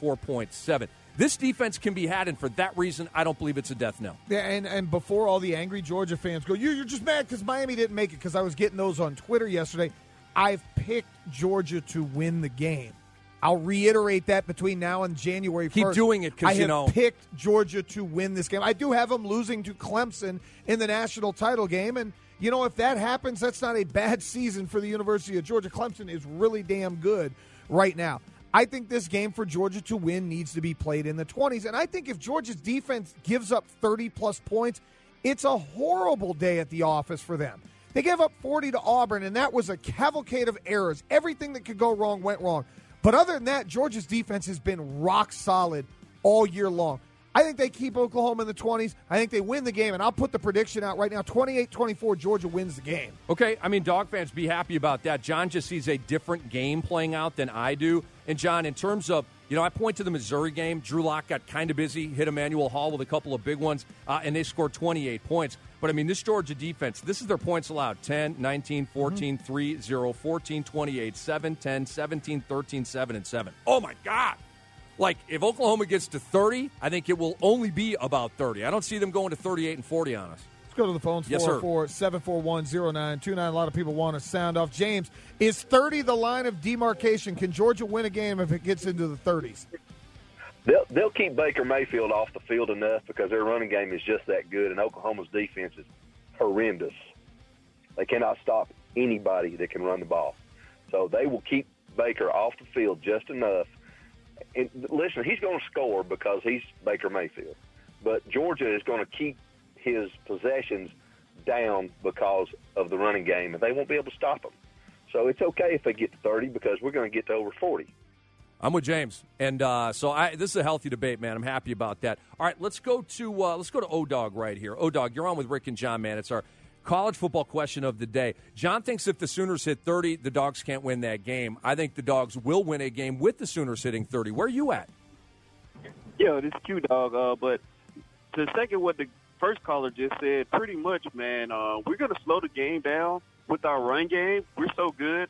134.7. This defense can be had, and for that reason, I don't believe it's a death knell. Yeah, and before all the angry Georgia fans go, you're just mad because Miami didn't make it, because I was getting those on Twitter yesterday. I've picked Georgia to win the game. I'll reiterate that between now and January 1st. Keep doing it because, I have picked Georgia to win this game. I do have them losing to Clemson in the national title game, and if that happens, that's not a bad season for the University of Georgia. Clemson is really damn good right now. I think this game for Georgia to win needs to be played in the 20s, and I think if Georgia's defense gives up 30-plus points, it's a horrible day at the office for them. They gave up 40 to Auburn, and that was a cavalcade of errors. Everything that could go wrong went wrong. But other than that, Georgia's defense has been rock solid all year long. I think they keep Oklahoma in the 20s. I think they win the game, and I'll put the prediction out right now. 28-24, Georgia wins the game. Okay, Dog fans, be happy about that. John just sees a different game playing out than I do. And, John, in terms of, I point to the Missouri game. Drew Lock got kind of busy, hit Emmanuel Hall with a couple of big ones, and they scored 28 points. But, this Georgia defense, this is their points allowed. 10, 19, 14, 3, 0, 14, 28, 7, 10, 17, 13, 7, and 7. Oh, my God. If Oklahoma gets to 30, I think it will only be about 30. I don't see them going to 38 and 40 on us. Let's go to the phones, 404-741-0929. A lot of people want to sound off. James, is 30 the line of demarcation? Can Georgia win a game if it gets into the 30s? They'll keep Baker Mayfield off the field enough because their running game is just that good, and Oklahoma's defense is horrendous. They cannot stop anybody that can run the ball. So they will keep Baker off the field just enough. And listen, he's going to score because he's Baker Mayfield. But Georgia is going to keep his possessions down because of the running game, and they won't be able to stop him. So it's okay if they get to 30 because we're going to get to over 40. I'm with James, and this is a healthy debate, man. I'm happy about that. All right, let's go to O-Dog right here. O-Dog, you're on with Rick and John, man. It's our college football question of the day. John thinks if the Sooners hit 30, the Dogs can't win that game. I think the Dogs will win a game with the Sooners hitting 30. Where are you at? Yeah, this is Q-Dog. But to second what the first caller just said, pretty much, man, we're going to slow the game down with our run game. We're so good.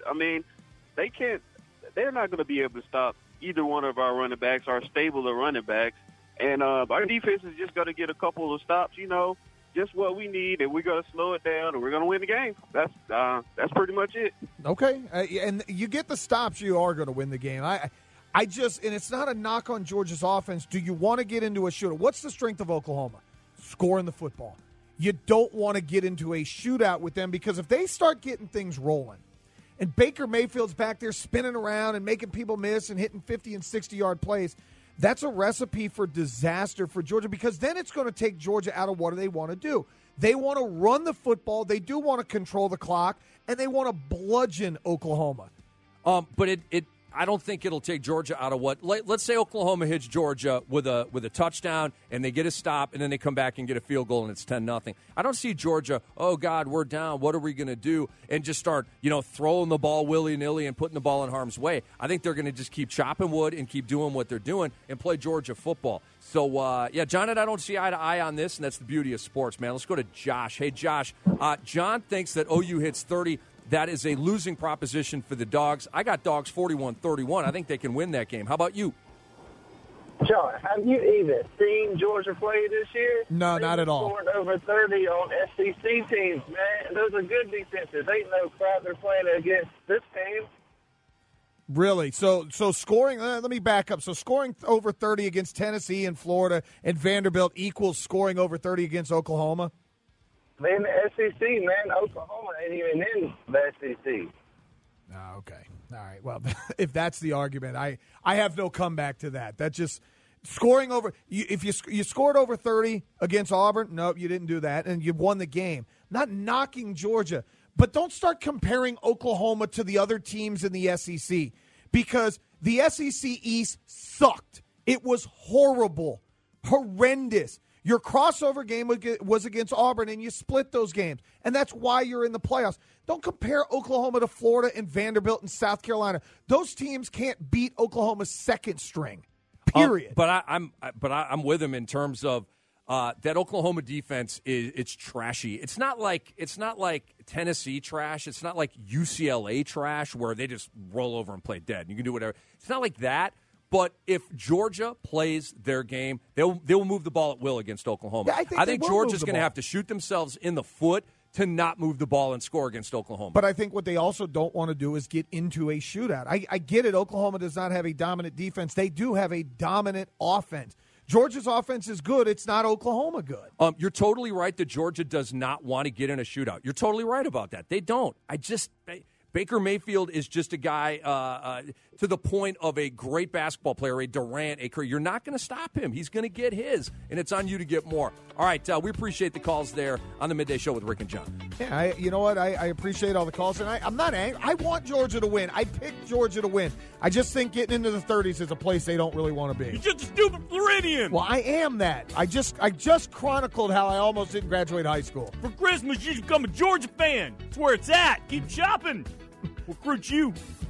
They're not going to be able to stop either one of our running backs, our stable of running backs. And our defense is just going to get a couple of stops, just what we need, and we're going to slow it down, and we're going to win the game. That's pretty much it. Okay. And you get the stops, you are going to win the game. And it's not a knock on Georgia's offense. Do you want to get into a shootout? What's the strength of Oklahoma? Scoring the football. You don't want to get into a shootout with them because if they start getting things rolling, and Baker Mayfield's back there spinning around and making people miss and hitting 50 and 60-yard plays, that's a recipe for disaster for Georgia because then it's going to take Georgia out of what they want to do. They want to run the football. They do want to control the clock, and they want to bludgeon Oklahoma. But I don't think it'll take Georgia out of what. Let's say Oklahoma hits Georgia with a touchdown and they get a stop and then they come back and get a field goal and it's 10-0. I don't see Georgia, oh, God, we're down. What are we going to do? And just start, throwing the ball willy-nilly and putting the ball in harm's way. I think they're going to just keep chopping wood and keep doing what they're doing and play Georgia football. So, John and I don't see eye to eye on this, and that's the beauty of sports, man. Let's go to Josh. Hey, Josh, John thinks that OU hits 30. That is a losing proposition for the Dogs. I got Dogs 41-31. I think they can win that game. How about you? John, have you even seen Georgia play this year? No, not at all. Scored over 30 on SEC teams, man. Those are good defenses. Ain't no crap they're playing against this team. Really? So scoring, let me back up. So scoring over 30 against Tennessee and Florida and Vanderbilt equals scoring over 30 against Oklahoma? In the SEC, man, Oklahoma ain't even in the SEC. Oh, okay. All right. Well, if that's the argument, I have no comeback to that. That just scoring over. If you scored over 30 against Auburn, nope, you didn't do that, and you won the game. Not knocking Georgia, but don't start comparing Oklahoma to the other teams in the SEC because the SEC East sucked. It was horrible, horrendous. Your crossover game was against Auburn, and you split those games, and that's why you're in the playoffs. Don't compare Oklahoma to Florida and Vanderbilt and South Carolina. Those teams can't beat Oklahoma's second string. Period. But I'm with him in terms of that Oklahoma defense it's trashy. It's not like Tennessee trash. It's not like UCLA trash where they just roll over and play dead. You can do whatever. It's not like that. But if Georgia plays their game, they will move the ball at will against Oklahoma. Yeah, I think Georgia's going to have to shoot themselves in the foot to not move the ball and score against Oklahoma. But I think what they also don't want to do is get into a shootout. I get it. Oklahoma does not have a dominant defense. They do have a dominant offense. Georgia's offense is good. It's not Oklahoma good. You're totally right that Georgia does not want to get in a shootout. You're totally right about that. They don't. Baker Mayfield is just a guy to the point of a great basketball player, a Durant, a Curry. You're not going to stop him. He's going to get his, and it's on you to get more. All right, we appreciate the calls there on the Midday Show with Rick and John. Yeah, you know what? I appreciate all the calls, and I'm not angry. I want Georgia to win. I picked Georgia to win. I just think getting into the 30s is a place they don't really want to be. You're just a stupid Floridian. Well, I am that. I just chronicled how I almost didn't graduate high school. For Christmas, you should become a Georgia fan. That's where it's at. Keep shopping. Recruit you.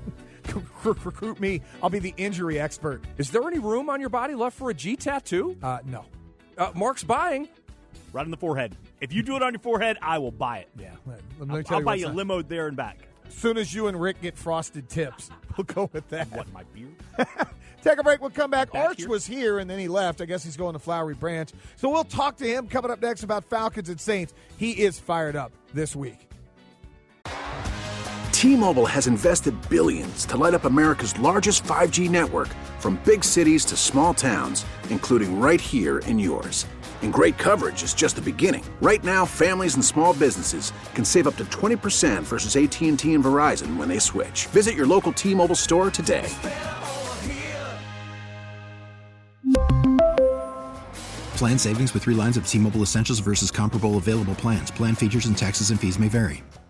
Recruit me. I'll be the injury expert. Is there any room on your body left for a G tattoo? No. Mark's buying. Right on the forehead. If you do it on your forehead, I will buy it. Yeah. I'll buy you a limo there and back. As soon as you and Rick get frosted tips, we'll go with that. What, my beard? Take a break. We'll come back. Arch was here, and then he left. I guess he's going to Flowery Branch. So we'll talk to him coming up next about Falcons and Saints. He is fired up this week. T-Mobile has invested billions to light up America's largest 5G network, from big cities to small towns, including right here in yours. And great coverage is just the beginning. Right now, families and small businesses can save up to 20% versus AT&T and Verizon when they switch. Visit your local T-Mobile store today. Plan savings with 3 lines of T-Mobile Essentials versus comparable available plans. Plan features and taxes and fees may vary.